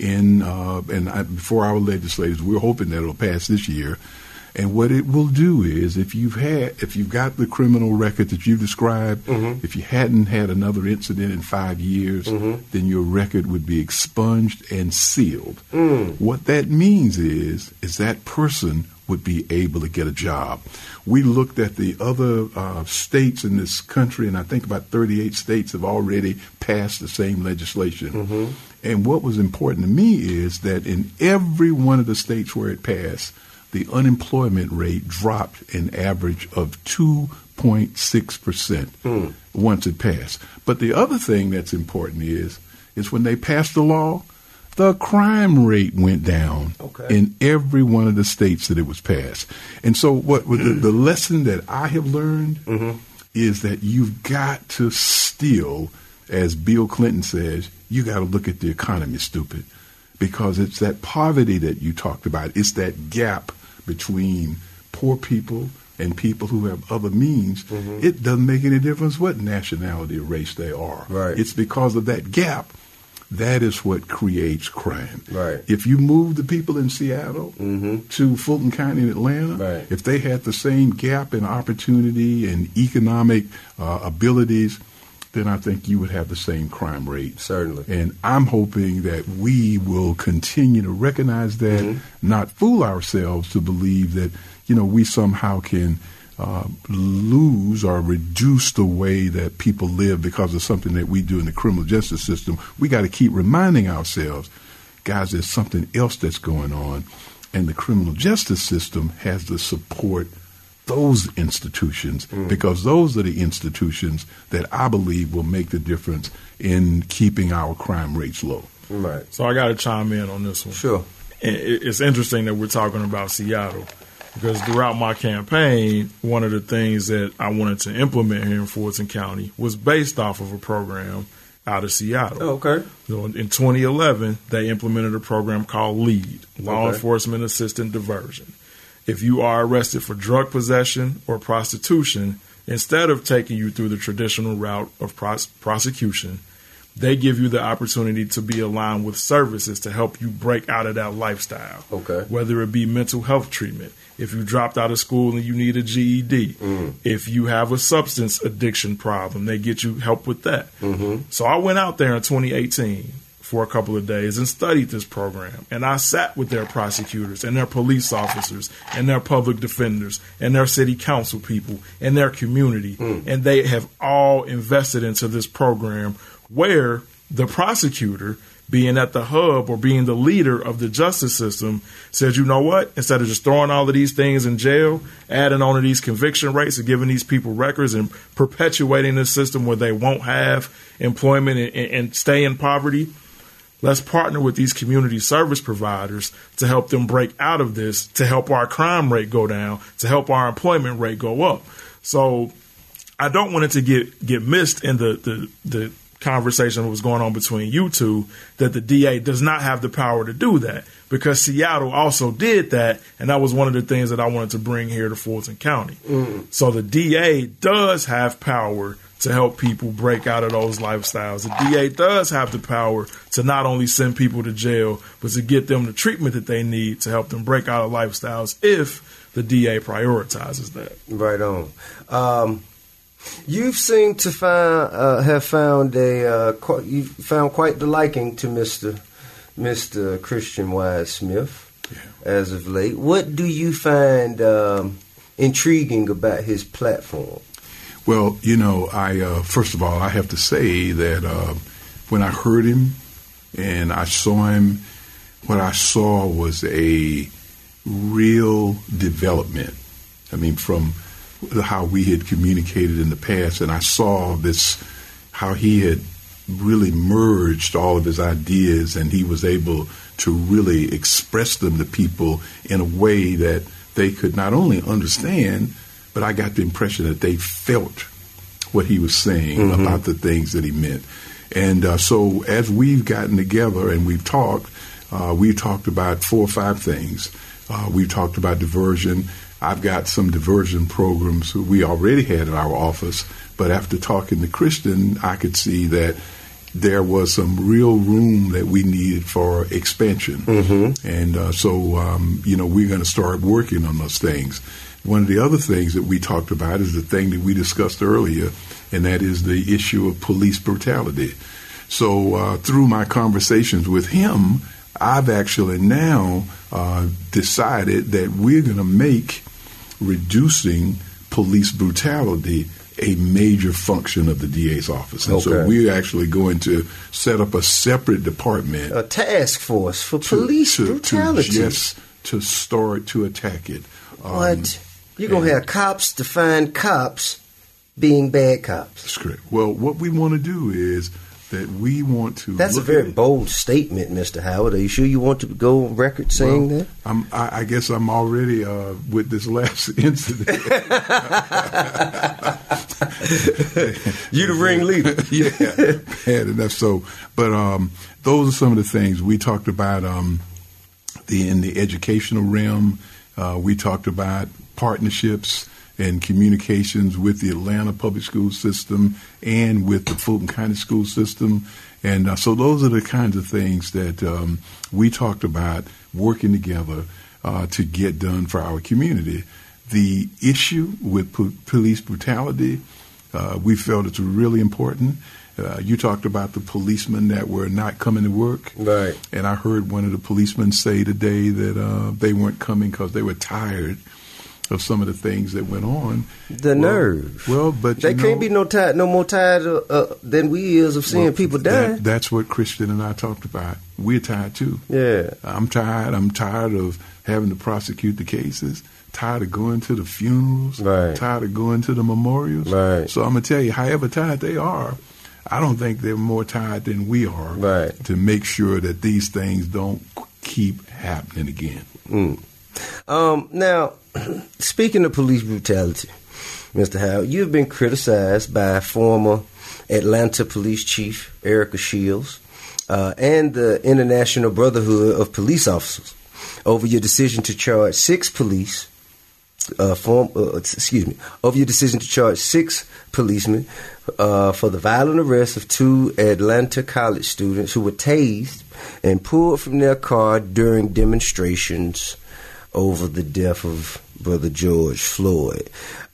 before our legislators. We're hoping that it'll pass this year. And what it will do is, if you've got the criminal record that you described, if you hadn't had another incident in 5 years, then your record would be expunged and sealed. What that means is that person would be able to get a job. We looked at the other states in this country, and I think about 38 states have already passed the same legislation. And what was important to me is that in every one of the states where it passed, the unemployment rate dropped an average of 2.6% once it passed. But the other thing that's important is when they passed the law, the crime rate went down in every one of the states that it was passed. And so the lesson that I have learned is that you've got to still, as Bill Clinton says, you got to look at the economy, stupid. Because it's that poverty that you talked about. It's that gap between poor people and people who have other means. It doesn't make any difference what nationality or race they are. Right. It's because of that gap. That is what creates crime. Right. If you move the people in Seattle to Fulton County in Atlanta, if they had the same gap in opportunity and economic abilities, then I think you would have the same crime rate. Certainly. And I'm hoping that we will continue to recognize that, not fool ourselves to believe that, we somehow can lose or reduce the way that people live because of something that we do in the criminal justice system. We got to keep reminding ourselves, guys, there's something else that's going on, and the criminal justice system has to support those institutions, because those are the institutions that I believe will make the difference in keeping our crime rates low. Right. So I got to chime in on this one. Sure. It's interesting that we're talking about Seattle, because throughout my campaign, one of the things that I wanted to implement here in Fulton County was based off of a program out of Seattle. Oh, okay. So in 2011, they implemented a program called LEAD, Law Enforcement Assistant Diversion. If you are arrested for drug possession or prostitution, instead of taking you through the traditional route of prosecution, they give you the opportunity to be aligned with services to help you break out of that lifestyle. Okay. Whether it be mental health treatment, if you dropped out of school and you need a GED, if you have a substance addiction problem, they get you help with that. So I went out there in 2018 for a couple of days and studied this program. And I sat with their prosecutors and their police officers and their public defenders and their city council people and their community. And they have all invested into this program where the prosecutor, being at the hub or being the leader of the justice system, said, you know what, instead of just throwing all of these things in jail, adding on to these conviction rates and giving these people records and perpetuating this system where they won't have employment and stay in poverty, let's partner with these community service providers to help them break out of this, to help our crime rate go down, to help our employment rate go up. So I don't want it to get missed in the conversation that was going on between you two, that the DA does not have the power to do that, because Seattle also did that, and that was one of the things that I wanted to bring here to Fulton County. So the DA does have power to help people break out of those lifestyles. The DA does have the power to not only send people to jail, but to get them the treatment that they need to help them break out of lifestyles if the DA prioritizes that. Right on. You seem to have found you found quite the liking to Mr. Christian Wise Smith as of late. What do you find intriguing about his platform? Well, I first of all, I have to say that when I heard him and I saw him, what I saw was a real development. I mean, from how we had communicated in the past, and I saw how he had really merged all of his ideas, and he was able to really express them to people in a way that they could not only understand, but I got the impression that they felt what he was saying about the things that he meant. And so as we've gotten together and we've talked about 4 or 5 things. We've talked about diversion. I've got some diversion programs we already had in our office, but after talking to Christian, I could see that there was some real room that we needed for expansion. And so we're going to start working on those things. One of the other things that we talked about is the thing that we discussed earlier, and that is the issue of police brutality. So through my conversations with him, I've actually now decided that we're going to make reducing police brutality a major function of the DA's office. And so we're actually going to set up a separate department. A task force for police brutality. To start to attack it. What? You're going to have cops to find cops being bad cops. That's correct. Well, what we want to do is that we want to... That's a very bold statement, Mr. Howard. Are you sure you want to go on record saying that? I guess I'm already with this last incident. You the ringleader. Yeah, bad enough. So, but those are some of the things we talked about in the educational realm. We talked about partnerships and communications with the Atlanta public school system and with the Fulton County school system. And so those are the kinds of things that we talked about working together to get done for our community. The issue with police brutality, we felt it's really important. You talked about the policemen that were not coming to work. Right. And I heard one of the policemen say today that they weren't coming because they were tired of some of the things that went on. The nerve. Well, but they can't be no more tired than we is of seeing people die. That's what Christian and I talked about. We're tired too. Yeah. I'm tired. I'm tired of having to prosecute the cases. Tired of going to the funerals. Right. Tired of going to the memorials. Right. So I'm gonna tell you, however tired they are, I don't think they're more tired than we are. Right. To make sure that these things don't keep happening again. Now, speaking of police brutality, Mr. Howard, you've been criticized by former Atlanta Police Chief Erica Shields and the International Brotherhood of Police Officers over your decision to charge 6 policemen for the violent arrest of 2 Atlanta college students who were tased and pulled from their car during demonstrations over the death of Brother George Floyd.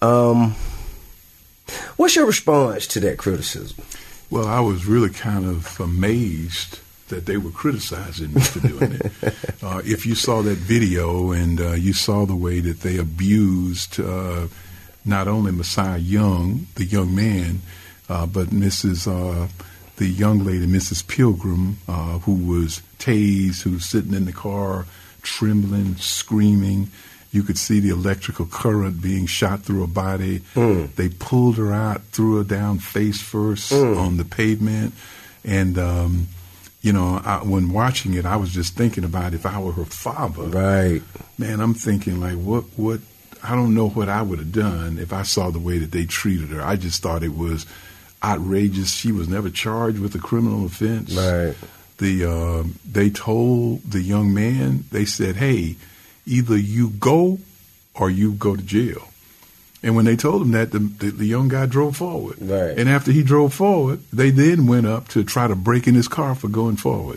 What's your response to that criticism? Well, I was really kind of amazed that they were criticizing me for doing it. If you saw that video and you saw the way that they abused not only Messiah Young, the young man, but the young lady, Mrs. Pilgrim, who was tased, who was sitting in the car, trembling, screaming. You could see the electrical current being shot through her body. They pulled her out, threw her down face first on the pavement. And, when watching it, I was just thinking about if I were her father. Right. Man, I'm thinking like, what, I don't know what I would have done if I saw the way that they treated her. I just thought it was outrageous. She was never charged with a criminal offense. Right. They told the young man, they said, hey, either you go or you go to jail. And when they told him that, the young guy drove forward. Right. And after he drove forward, they then went up to try to break in his car for going forward.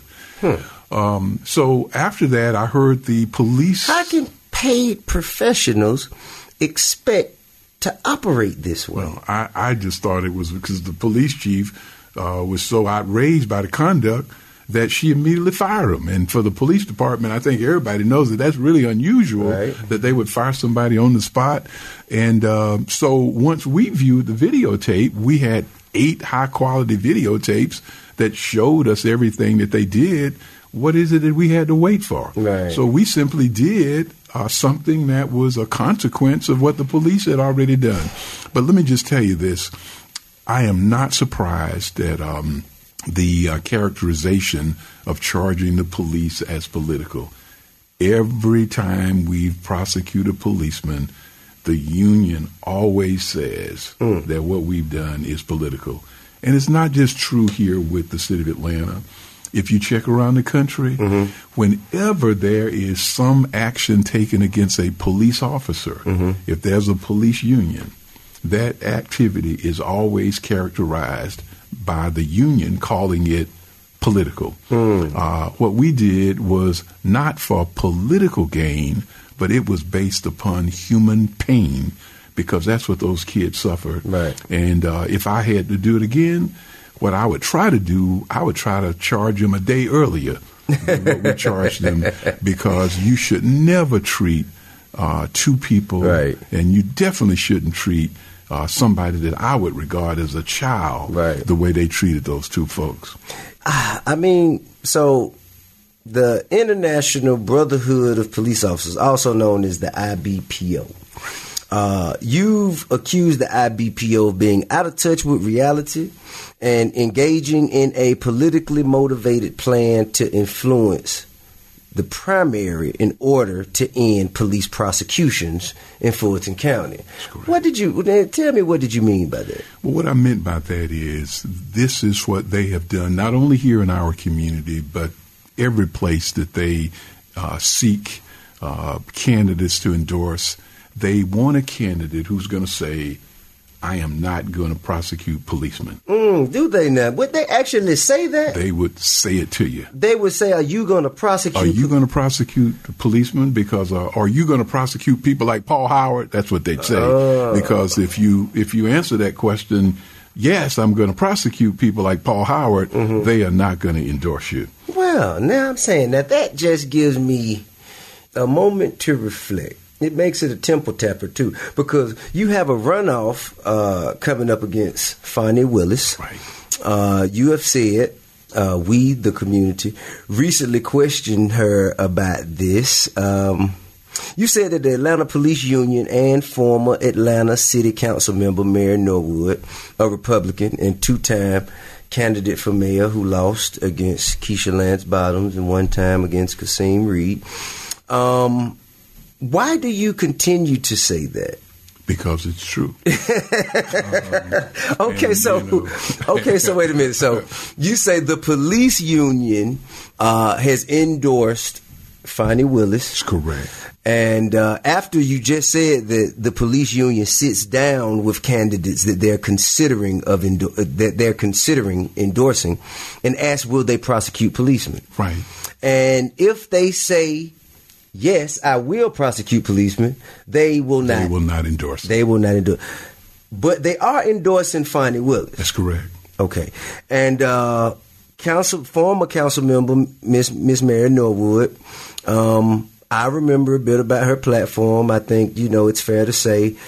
So after that, I heard the police. How can paid professionals expect to operate this way? Well, I just thought it was because the police chief was so outraged by the conduct that she immediately fired him. And for the police department, I think everybody knows that that's really unusual, that they would fire somebody on the spot. And so once we viewed the videotape, we had 8 high-quality videotapes that showed us everything that they did. What is it that we had to wait for? Right. So we simply did something that was a consequence of what the police had already done. But let me just tell you this. I am not surprised at the characterization of charging the police as political. Every time we've prosecuted policemen, the union always says that what we've done is political. And it's not just true here with the city of Atlanta. If you check around the country, whenever there is some action taken against a police officer, if there's a police union, that activity is always characterized by the union calling it political. What we did was not for political gain, but it was based upon human pain, because that's what those kids suffered. Right. And if I had to do it again, what I would try to do, I would try to charge them a day earlier than what we charged them, because you should never treat 2 people, and you definitely shouldn't treat somebody that I would regard as a child the way they treated those 2 folks. I mean, so the International Brotherhood of Police Officers, also known as the IBPO, you've accused the IBPO of being out of touch with reality and engaging in a politically motivated plan to influence the primary in order to end police prosecutions in Fulton County. What did you tell me? What did you mean by that? Well, what I meant by that is this is what they have done, not only here in our community, but every place that they seek candidates to endorse. They want a candidate who's going to say, I am not going to prosecute policemen. Do they not? Would they actually say that? They would say it to you. They would say, are you going to prosecute? Are you going to prosecute the policemen? Because are you going to prosecute people like Paul Howard? That's what they'd say. Because if you answer that question, yes, I'm going to prosecute people like Paul Howard, they are not going to endorse you. Well, now I'm saying that just gives me a moment to reflect. It makes it a temple tapper, too, because you have a runoff coming up against Fani Willis. Right. You have said, we, the community, recently questioned her about this. You said that the Atlanta Police Union and former Atlanta City Council member Mary Norwood, a Republican and 2-time candidate for mayor who lost against Keisha Lance Bottoms and 1 time against Kasim Reed, why do you continue to say that? Because it's true. So wait a minute. So you say the police union has endorsed Fani Willis. That's correct. And after you just said that the police union sits down with candidates that they're considering endorsing, and asks, will they prosecute policemen? Right. And if they say, yes, I will prosecute policemen, they will not. They will not endorse it. They will not endorse. But they are endorsing Fani Willis. That's correct. Okay. And former council member Miss Mary Norwood, I remember a bit about her platform. I think, it's fair to say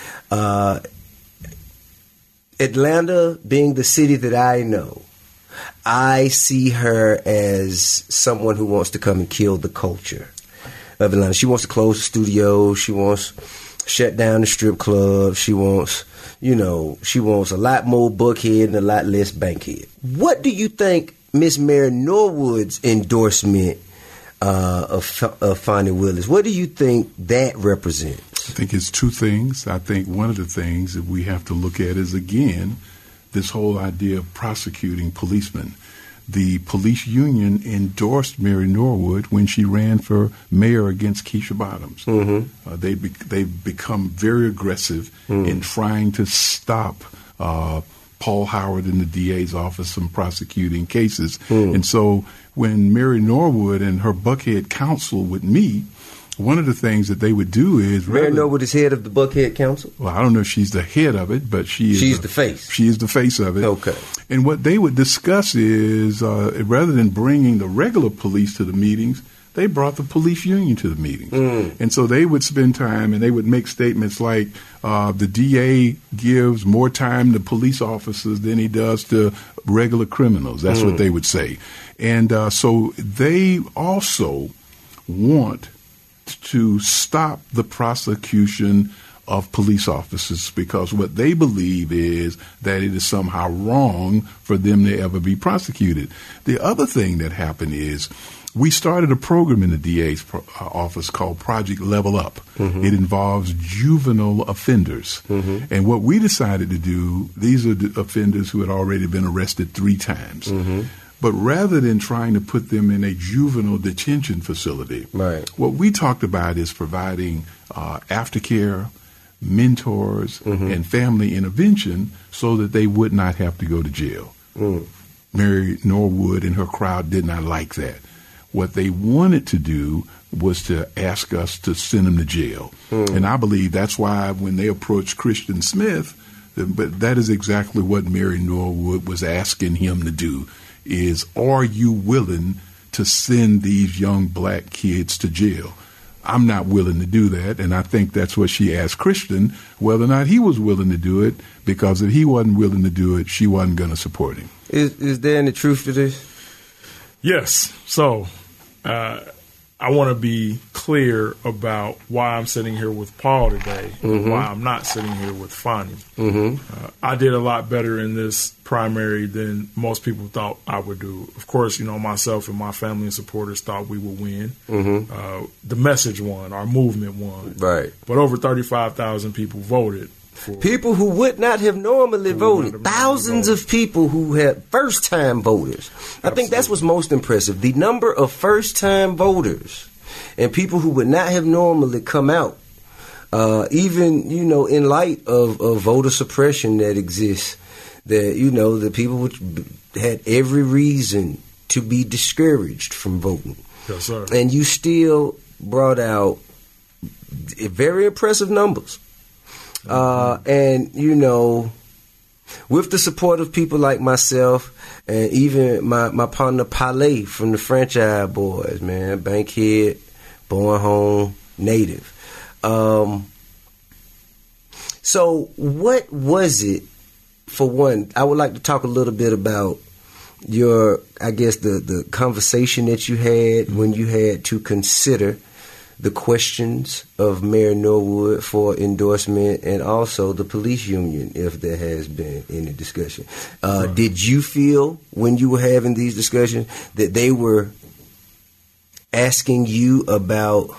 Atlanta being the city that I know, I see her as someone who wants to come and kill the culture of Atlanta. She wants to close the studio. She wants to shut down the strip club. She wants, she wants a lot more Buckhead and a lot less Bankhead. What do you think Miss Mary Norwood's endorsement of Fani Willis, what do you think that represents? I think it's 2 things. I think one of the things that we have to look at is, again, this whole idea of prosecuting policemen. The police union endorsed Mary Norwood when she ran for mayor against Keisha Bottoms. Mm-hmm. They've become very aggressive in trying to stop Paul Howard in the DA's office from prosecuting cases. And so when Mary Norwood and her Buckhead council would meet, one of the things that they would do is... Mary Norwood is head of the Buckhead Council? Well, I don't know if she's the head of it, but she's the face. She is the face of it. Okay. And what they would discuss is, rather than bringing the regular police to the meetings, they brought the police union to the meetings. And so they would spend time and they would make statements like, the DA gives more time to police officers than he does to regular criminals. That's what they would say. And so they also want to stop the prosecution of police officers because what they believe is that it is somehow wrong for them to ever be prosecuted. The other thing that happened is we started a program in the DA's office called Project Level Up. It involves juvenile offenders. And what we decided to do, these are the offenders who had already been arrested 3 times. But rather than trying to put them in a juvenile detention facility, what we talked about is providing aftercare, mentors, and family intervention so that they would not have to go to jail. Mary Norwood and her crowd did not like that. What they wanted to do was to ask us to send them to jail. And I believe that's why when they approached Christian Smith, but that is exactly what Mary Norwood was asking him to do. Is, are you willing to send these young black kids to jail? I'm not willing to do that, and I think that's what she asked Christian, whether or not he was willing to do it, because if he wasn't willing to do it, she wasn't going to support him. Is there any truth to this? Yes. So I want to be clear about why I'm sitting here with Paul today and why I'm not sitting here with Fonnie. I did a lot better in this primary than most people thought I would do. Of course, myself and my family and supporters thought we would win. The message won. Our movement won. Right. But over 35,000 people voted. People who would not have normally voted. Thousands of people who had first-time voters. I think that's what's most impressive. The number of first-time voters and people who would not have normally come out, even, in light of voter suppression that exists, that, the people had every reason to be discouraged from voting. Yes, sir. And you still brought out very impressive numbers. And, with the support of people like myself and even my partner Palais from the Franchise Boys, man, Bankhead, born home, native. So what was it, for one, I would like to talk a little bit about the conversation that you had when you had to consider the questions of Mayor Norwood for endorsement and also the police union, if there has been any discussion. Did you feel when you were having these discussions that they were asking you about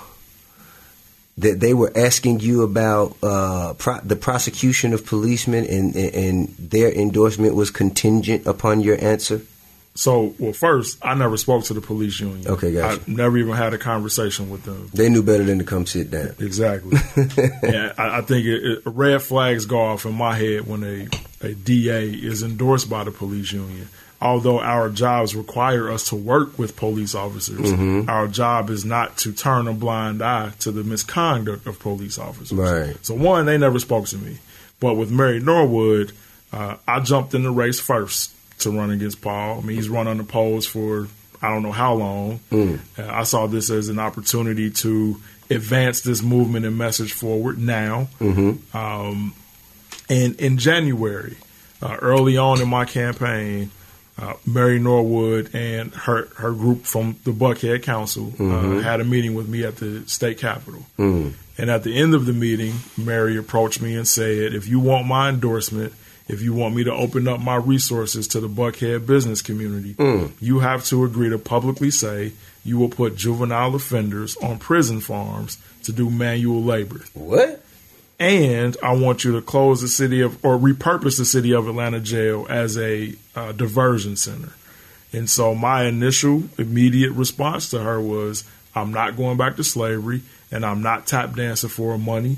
the prosecution of policemen and their endorsement was contingent upon your answer? So, first, I never spoke to the police union. Okay, gotcha. I never even had a conversation with them. They knew better than to come sit down. Exactly. And I think red flags go off in my head when a DA is endorsed by the police union. Although our jobs require us to work with police officers, our job is not to turn a blind eye to the misconduct of police officers. Right. So, one, they never spoke to me. But with Mary Norwood, I jumped in the race first to run against Paul. I mean, he's run on the polls for I don't know how long. I saw this as an opportunity to advance this movement and message forward now. And in January, early on in my campaign, Mary Norwood and her group from the Buckhead Council had a meeting with me at the state capitol. And at the end of the meeting, Mary approached me and said, if you want my endorsement, if you want me to open up my resources to the Buckhead business community, you have to agree to publicly say you will put juvenile offenders on prison farms to do manual labor. What? and I want you to close or repurpose the city of Atlanta jail as a diversion center. And so my initial immediate response to her was, I'm not going back to slavery, and I'm not tap dancing for money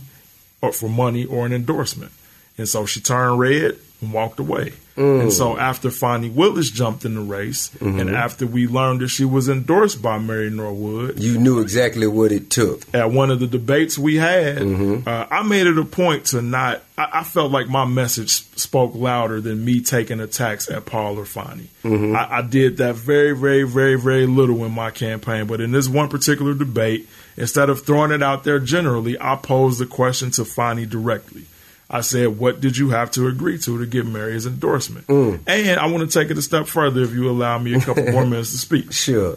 or an endorsement. And so she turned red and walked away. And so after Fonnie Willis jumped in the race, and after we learned that she was endorsed by Mary Norwood, you knew exactly what it took. At one of the debates we had, I made it a point to not. I felt like my message spoke louder than me taking attacks at Paul or Fonnie. I did that very, very, very, very little in my campaign. But in this one particular debate, instead of throwing it out there generally, I posed the question to Fonnie directly. I said, what did you have to agree to get Mary's endorsement? And I want to take it a step further if you allow me a couple more minutes to speak. Sure.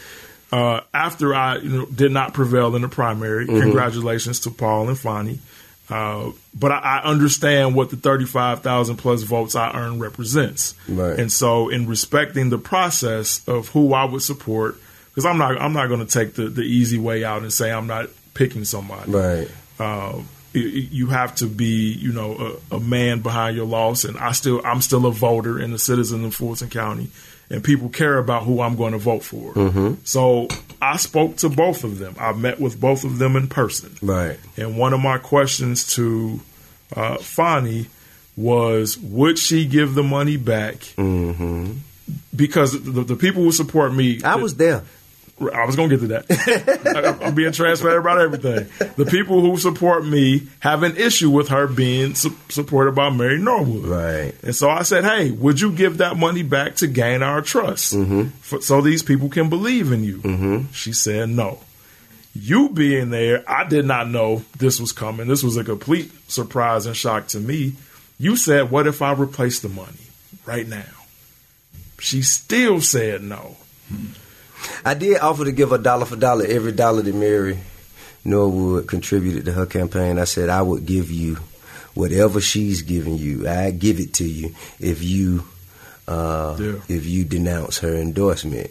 After I did not prevail in the primary, congratulations to Paul and Fonnie. But I understand what the 35,000 plus votes I earned represents. Right. And so in respecting the process of who I would support, because I'm not going to take the easy way out and say I'm not picking somebody. Right. You have to be, a man behind your loss, and I'm still a voter and a citizen of Fulton County, and people care about who I'm going to vote for. So I spoke to both of them. I met with both of them in person. Right. And one of my questions to Fonnie was, would she give the money back? Because the people who support me, I was there. I was going to get to that. I'm being transparent about everything. The people who support me have an issue with her being supported by Mary Norwood. Right. And so I said, hey, would you give that money back to gain our trust so these people can believe in you? She said no. You being there, I did not know this was coming. This was a complete surprise and shock to me. You said, what if I replace the money right now? She still said no. I did offer to give her dollar for dollar every dollar that Mary Norwood contributed to her campaign. I said I would give you whatever she's giving you. I give it to you if you denounce her endorsement.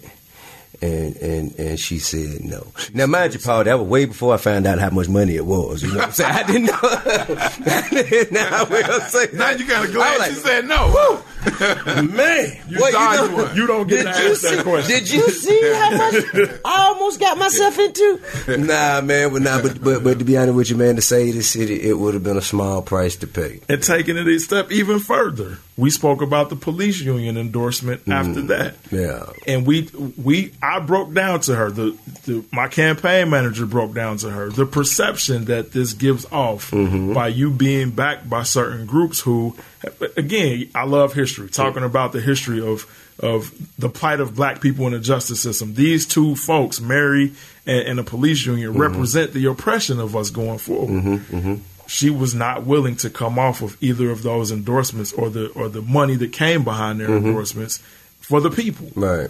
And she said no. Now, mind you, Paul, that was way before I found out how much money it was. You know what I'm saying? I didn't know. Now I will say. Now you kind of glad she said no. Man, You don't get to ask that question. Did you see how much I almost got myself into? Nah, man, but to be honest with you, man, to save the city, it would have been a small price to pay. And taking it a step even further, we spoke about the police union endorsement after that. Yeah, and I broke down to her. My campaign manager broke down to her the perception that this gives off by you being backed by certain groups who, again, I love history. Talking about the history of the plight of black people in the justice system. These two folks, Mary and the police union, represent the oppression of us going forward. She was not willing to come off of either of those endorsements or the money that came behind their endorsements for the people. Right.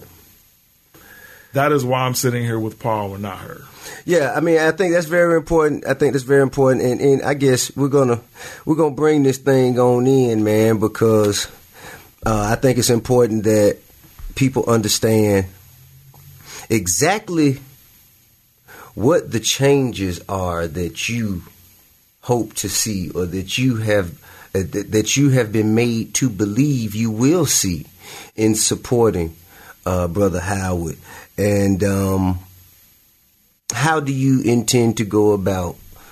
That is why I'm sitting here with Paul and not her. Yeah, I mean, I think that's very important. And I guess we're gonna bring this thing on in, man, because I think it's important that people understand exactly what the changes are that you hope to see, or that you have been made to believe you will see in supporting Brother Howard. And how do you intend to go about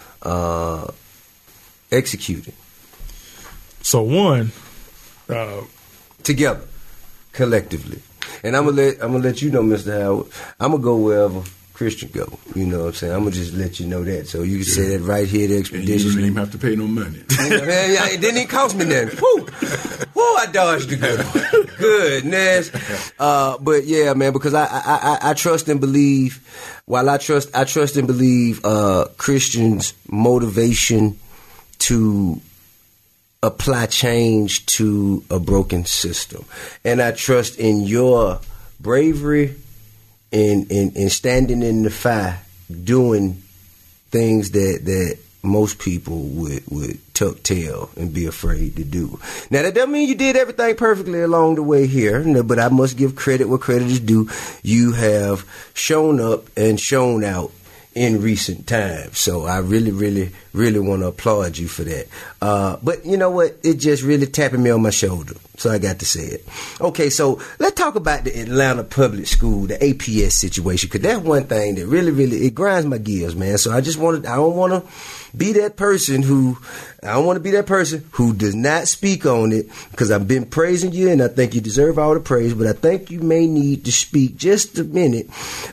executing? So one, together, collectively, and I'm gonna let you know, Mr. Howard. I'm gonna go wherever Christian go. You know what I'm saying? I'm gonna just let you know that, so you can say that right here. The expedition. You didn't even have to pay no money. It didn't even cost me nothing. Woo, I dodged the good one. Goodness. But yeah, man, because I trust and believe. While I trust and believe Christians' motivation to apply change to a broken system, and I trust in your bravery in standing in the fire, doing things that most people would tuck tail and be afraid to do. Now, that doesn't mean you did everything perfectly along the way here, but I must give credit where credit is due. You have shown up and shown out in recent times. So I really, really, really want to applaud you for that. But you know what? It just really tapping me on my shoulder. So I got to say it. Okay, so let's talk about the Atlanta Public School, the APS situation, because that's one thing that really, really, it grinds my gears, man. So I don't want to be that person who does not speak on it, because I've been praising you and I think you deserve all the praise, but I think you may need to speak just a minute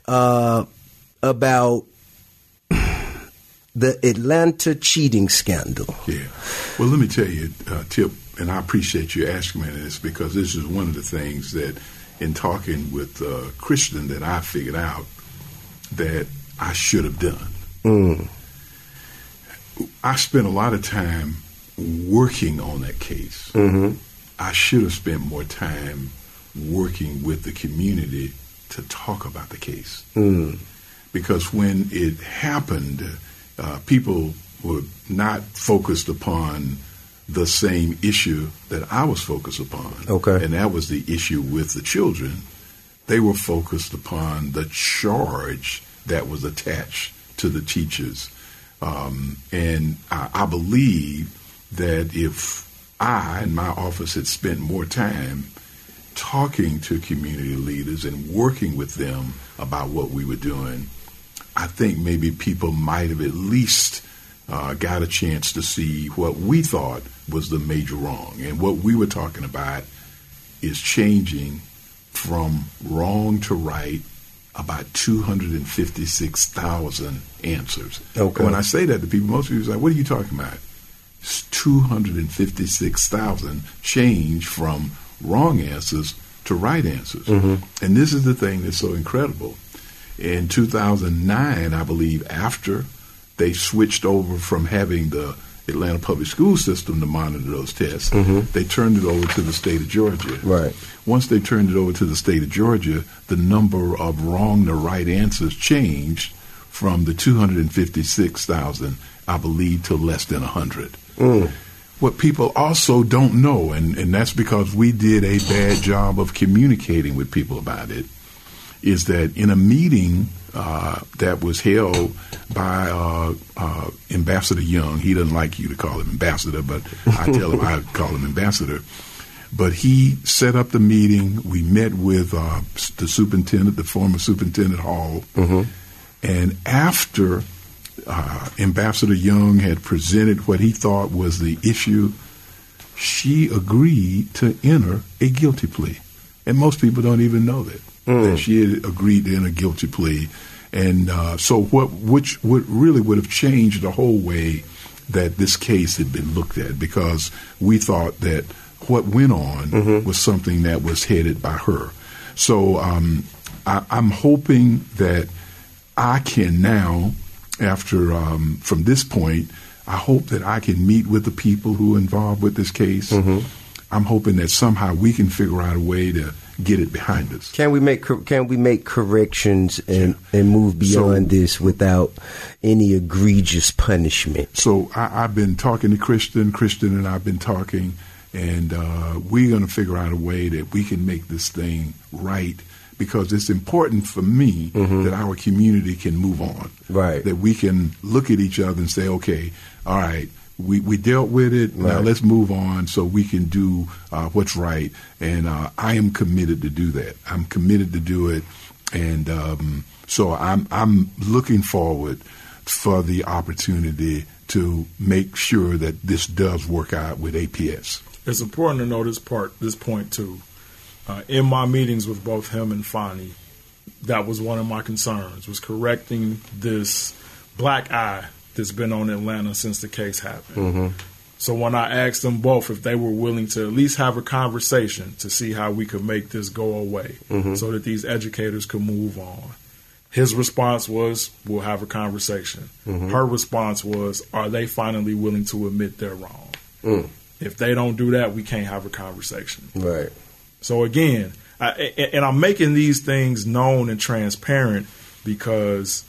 about the Atlanta cheating scandal. Yeah. Well, let me tell you, Tip, and I appreciate you asking me this, because this is one of the things that in talking with Christian that I figured out that I should have done. I spent a lot of time working on that case. I should have spent more time working with the community to talk about the case. Because when it happened, people were not focused upon the same issue that I was focused upon. Okay. And that was the issue with the children. They were focused upon the charge that was attached to the teachers. And I believe that if I and my office had spent more time talking to community leaders and working with them about what we were doing, I think maybe people might have at least got a chance to see what we thought was the major wrong. And what we were talking about is changing from wrong to right about 256,000 answers. Okay. When I say that to people, most people say, what are you talking about? It's 256,000 change from wrong answers to right answers. And this is the thing that's so incredible. In 2009, I believe, after they switched over from having the Atlanta public school system to monitor those tests, they turned it over to the state of Georgia. Right. Once they turned it over to the state of Georgia, the number of wrong to right answers changed from the 256,000, I believe, to less than 100. What people also don't know, and that's because we did a bad job of communicating with people about it, is that in a meeting that was held by Ambassador Young, he doesn't like you to call him ambassador, but I tell him I call him ambassador. But he set up the meeting. We met with the superintendent, the former superintendent Hall, and after Ambassador Young had presented what he thought was the issue, she agreed to enter a guilty plea. And most people don't even know that she had agreed to enter a guilty plea. And so what really would have changed the whole way that this case had been looked at, because we thought that what went on was something that was headed by her. So I'm hoping that I can now, after from this point, I hope that I can meet with the people who are involved with this case. I'm hoping that somehow we can figure out a way to get it behind us. Can we make corrections and move beyond this without any egregious punishment? So I've been talking to Christian and I've been talking, and we're going to figure out a way that we can make this thing right, because it's important for me that our community can move on. Right. That we can look at each other and say, okay, all right, we dealt with it. Right. Now let's move on so we can do what's right. And I am committed to do that. I'm committed to do it. And so I'm looking forward for the opportunity to make sure that this does work out with APS. It's important to know this point too. In my meetings with both him and Fonnie, that was one of my concerns, was correcting this black eye that's been on Atlanta since the case happened. So when I asked them both if they were willing to at least have a conversation to see how we could make this go away so that these educators could move on, his response was, we'll have a conversation. Her response was, are they finally willing to admit they're wrong? If they don't do that, we can't have a conversation. Right. So again, and I'm making these things known and transparent because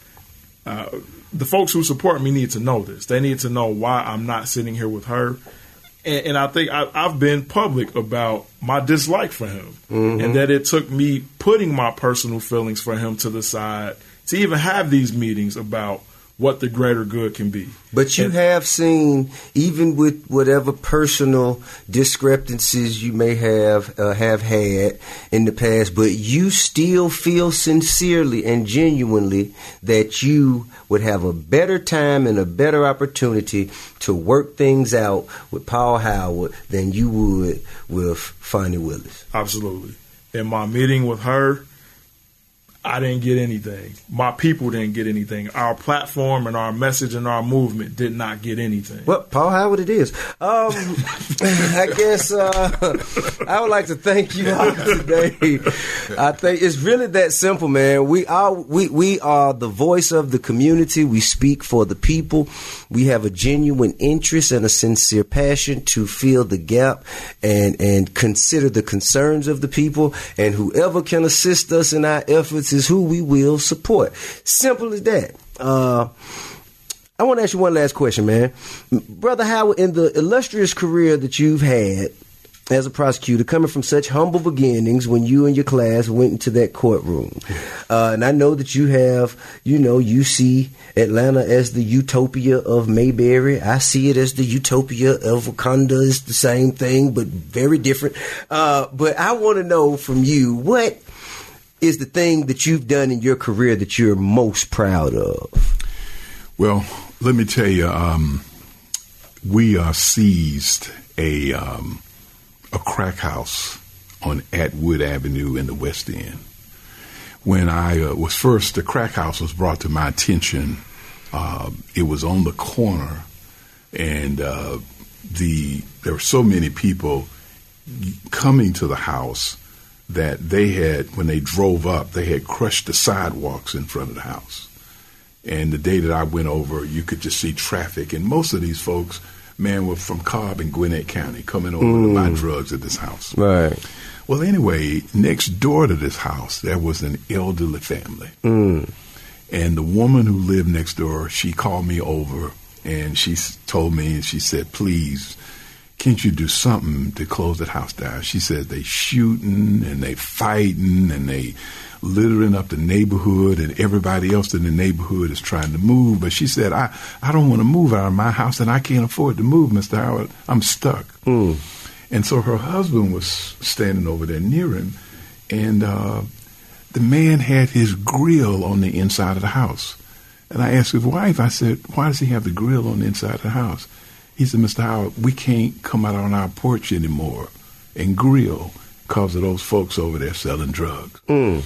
the folks who support me need to know this. They need to know why I'm not sitting here with her. And I think I've been public about my dislike for him, and that it took me putting my personal feelings for him to the side to even have these meetings about what the greater good can be. But you have seen, even with whatever personal discrepancies you may have had in the past, but you still feel sincerely and genuinely that you would have a better time and a better opportunity to work things out with Paul Howard than you would with Fonnie Willis. Absolutely. In my meeting with her, I didn't get anything. My people didn't get anything. Our platform and our message and our movement did not get anything. Well, Paul Howard it is. I guess I would like to thank you all today. I think it's really that simple, man. We are the voice of the community. We speak for the people. We have a genuine interest and a sincere passion to fill the gap and consider the concerns of the people. And whoever can assist us in our efforts is who we will support. Simple as that. I want to ask you one last question, man. Brother Howard, in the illustrious career that you've had as a prosecutor, coming from such humble beginnings when you and your class went into that courtroom, and I know that you have, you see Atlanta as the utopia of Mayberry. I see it as the utopia of Wakanda. It's the same thing, but very different. But I want to know from you, what is the thing that you've done in your career that you're most proud of? Well, let me tell you, we seized a crack house on Atwood Avenue in the West End. When I was first, the crack house was brought to my attention. It was on the corner, and there were so many people coming to the house that they had, when they drove up, they had crushed the sidewalks in front of the house. And the day that I went over, you could just see traffic. And most of these folks, man, were from Cobb and Gwinnett County coming over to buy drugs at this house. Right. Well, anyway, next door to this house, there was an elderly family. And the woman who lived next door, she called me over, and she told me, and she said, please, can't you do something to close that house down? She said they shooting and they fighting and they littering up the neighborhood, and everybody else in the neighborhood is trying to move. But she said, I don't want to move out of my house, and I can't afford to move, Mr. Howard. I'm stuck. And so her husband was standing over there near him, and the man had his grill on the inside of the house. And I asked his wife, I said, why does he have the grill on the inside of the house? He said, Mr. Howard, we can't come out on our porch anymore and grill because of those folks over there selling drugs.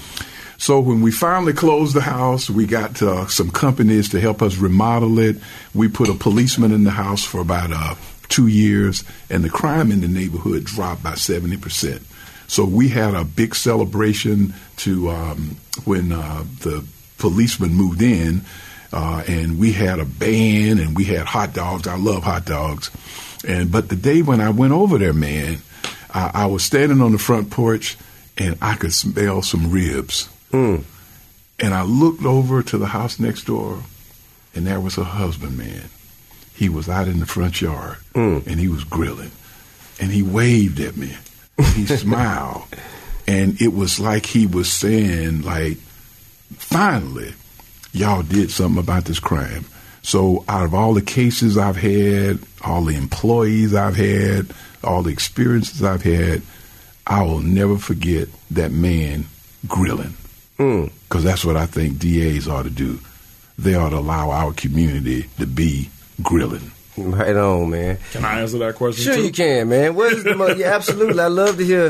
So when we finally closed the house, we got some companies to help us remodel it. We put a policeman in the house for about 2 years, and the crime in the neighborhood dropped by 70%. So we had a big celebration to when the policeman moved in, and we had a band, and we had hot dogs. I love hot dogs. But the day when I went over there, man, I was standing on the front porch, and I could smell some ribs. And I looked over to the house next door, and there was her husband, man. He was out in the front yard, and he was grilling. And he waved at me. He smiled. And it was like he was saying, like, finally, y'all did something about this crime. So out of all the cases I've had, all the employees I've had, all the experiences I've had, I will never forget that man grilling. Because that's what I think DAs ought to do. They ought to allow our community to be grilling. Right on, man. Can I answer that question? Sure, too? you can, man. What is yeah, absolutely. I love to hear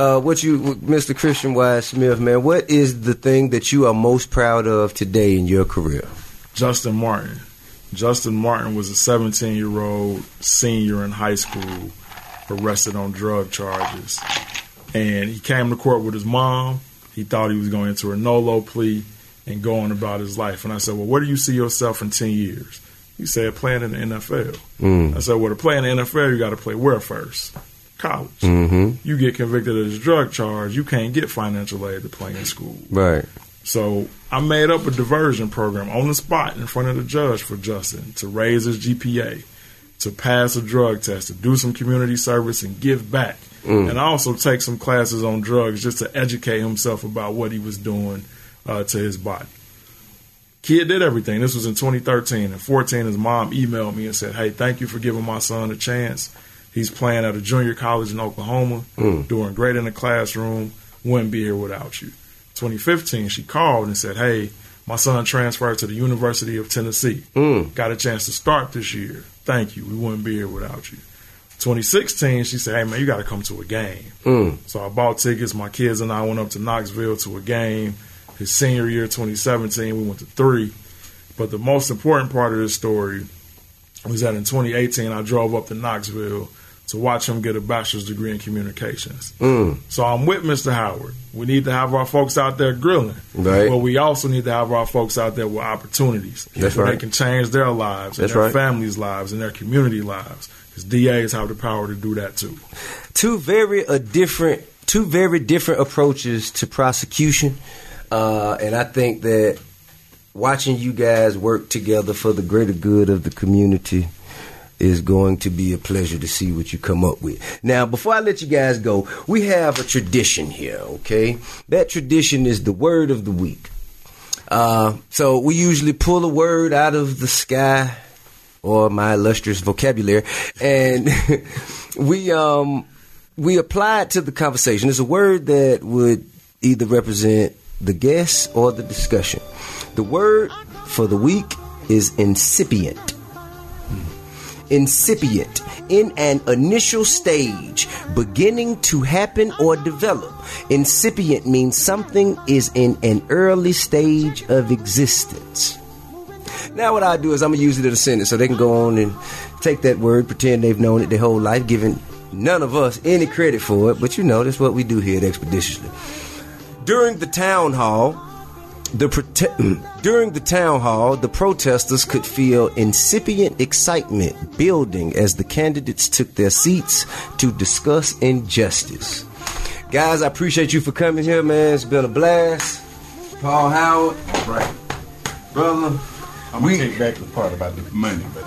Mr. Christian Wise Smith, man. What is the thing that you are most proud of today in your career? Justin Martin. Justin Martin was a 17-year-old senior in high school arrested on drug charges. And he came to court with his mom. He thought he was going into a no-low plea and going about his life. And I said, well, where do you see yourself in 10 years? He said, playing in the NFL. I said, well, to play in the NFL, you got to play where first? College. You get convicted of this drug charge, you can't get financial aid to play in school. Right. So I made up a diversion program on the spot in front of the judge for Justin to raise his GPA, to pass a drug test, to do some community service and give back. And also take some classes on drugs just to educate himself about what he was doing to his body. Kid did everything. This was in 2013. In 14, his mom emailed me and said, hey, thank you for giving my son a chance. He's playing at a junior college in Oklahoma, doing great in the classroom. Wouldn't be here without you. 2015, she called and said, hey, my son transferred to the University of Tennessee. Got a chance to start this year. Thank you. We wouldn't be here without you. 2016, she said, hey, man, you got to come to a game. So I bought tickets. My kids and I went up to Knoxville to a game. His senior year, 2017, we went to 3. But the most important part of this story was that in 2018, I drove up to Knoxville to watch him get a bachelor's degree in communications. So I'm with Mr. Howard. We need to have our folks out there grilling. Right. But we also need to have our folks out there with opportunities. That's where right. They can change their lives and their families' lives and their community lives. Because DAs have the power to do that too. Two very different approaches to prosecution. And I think that watching you guys work together for the greater good of the community is going to be a pleasure to see what you come up with. Now, before I let you guys go, we have a tradition here, okay? That tradition is the word of the week. So we usually pull a word out of the sky or my illustrious vocabulary, and we apply it to the conversation. It's a word that would either represent the guest or the discussion. The word for the week is incipient. Incipient, in an initial stage, beginning to happen or develop. Incipient means something is in an early stage of existence. Now what I do is I'm going to use it in a sentence so they can go on and take that word, pretend they've known it their whole life, giving none of us any credit for it, but you know, that's what we do here at Expeditiously. During the town hall, the protesters could feel incipient excitement building as the candidates took their seats to discuss injustice. Guys, I appreciate you for coming here, man. It's been a blast. Paul Howard. Right. Brother. I'm going to take back the part about the money, but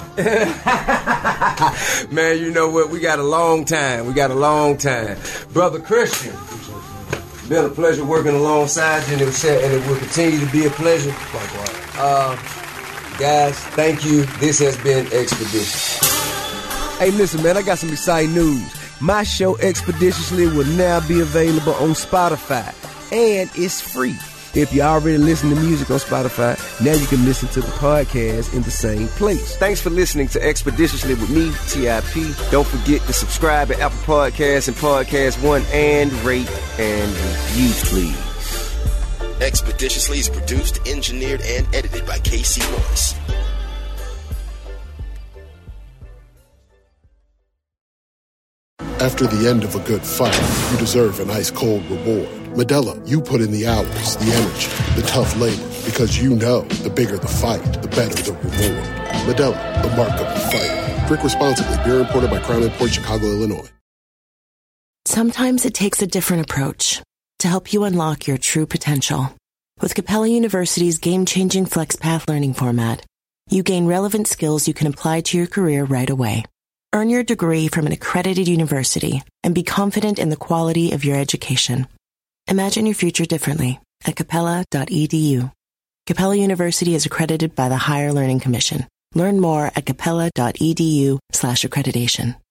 man, you know what? We got a long time. Brother Christian. Been a pleasure working alongside you, and it will continue to be a pleasure. Likewise. Guys, thank you. This has been Expedition. Hey, listen, man, I got some exciting news. My show, Expeditiously, will now be available on Spotify, and it's free. If you already listen to music on Spotify, now you can listen to the podcast in the same place. Thanks for listening to Expeditiously with me, TIP. Don't forget to subscribe at Apple Podcasts and Podcast One, and rate and review, please. Expeditiously is produced, engineered, and edited by KC Morris. After the end of a good fight, you deserve an ice-cold reward. Medela, you put in the hours, the energy, the tough labor, because you know the bigger the fight, the better the reward. Medela, the mark of the fighter. Drink responsibly. Beer imported by Crown Imports, Chicago, Illinois. Sometimes it takes a different approach to help you unlock your true potential. With Capella University's game-changing FlexPath learning format, you gain relevant skills you can apply to your career right away. Earn your degree from an accredited university and be confident in the quality of your education. Imagine your future differently at capella.edu. Capella University is accredited by the Higher Learning Commission. Learn more at capella.edu/accreditation.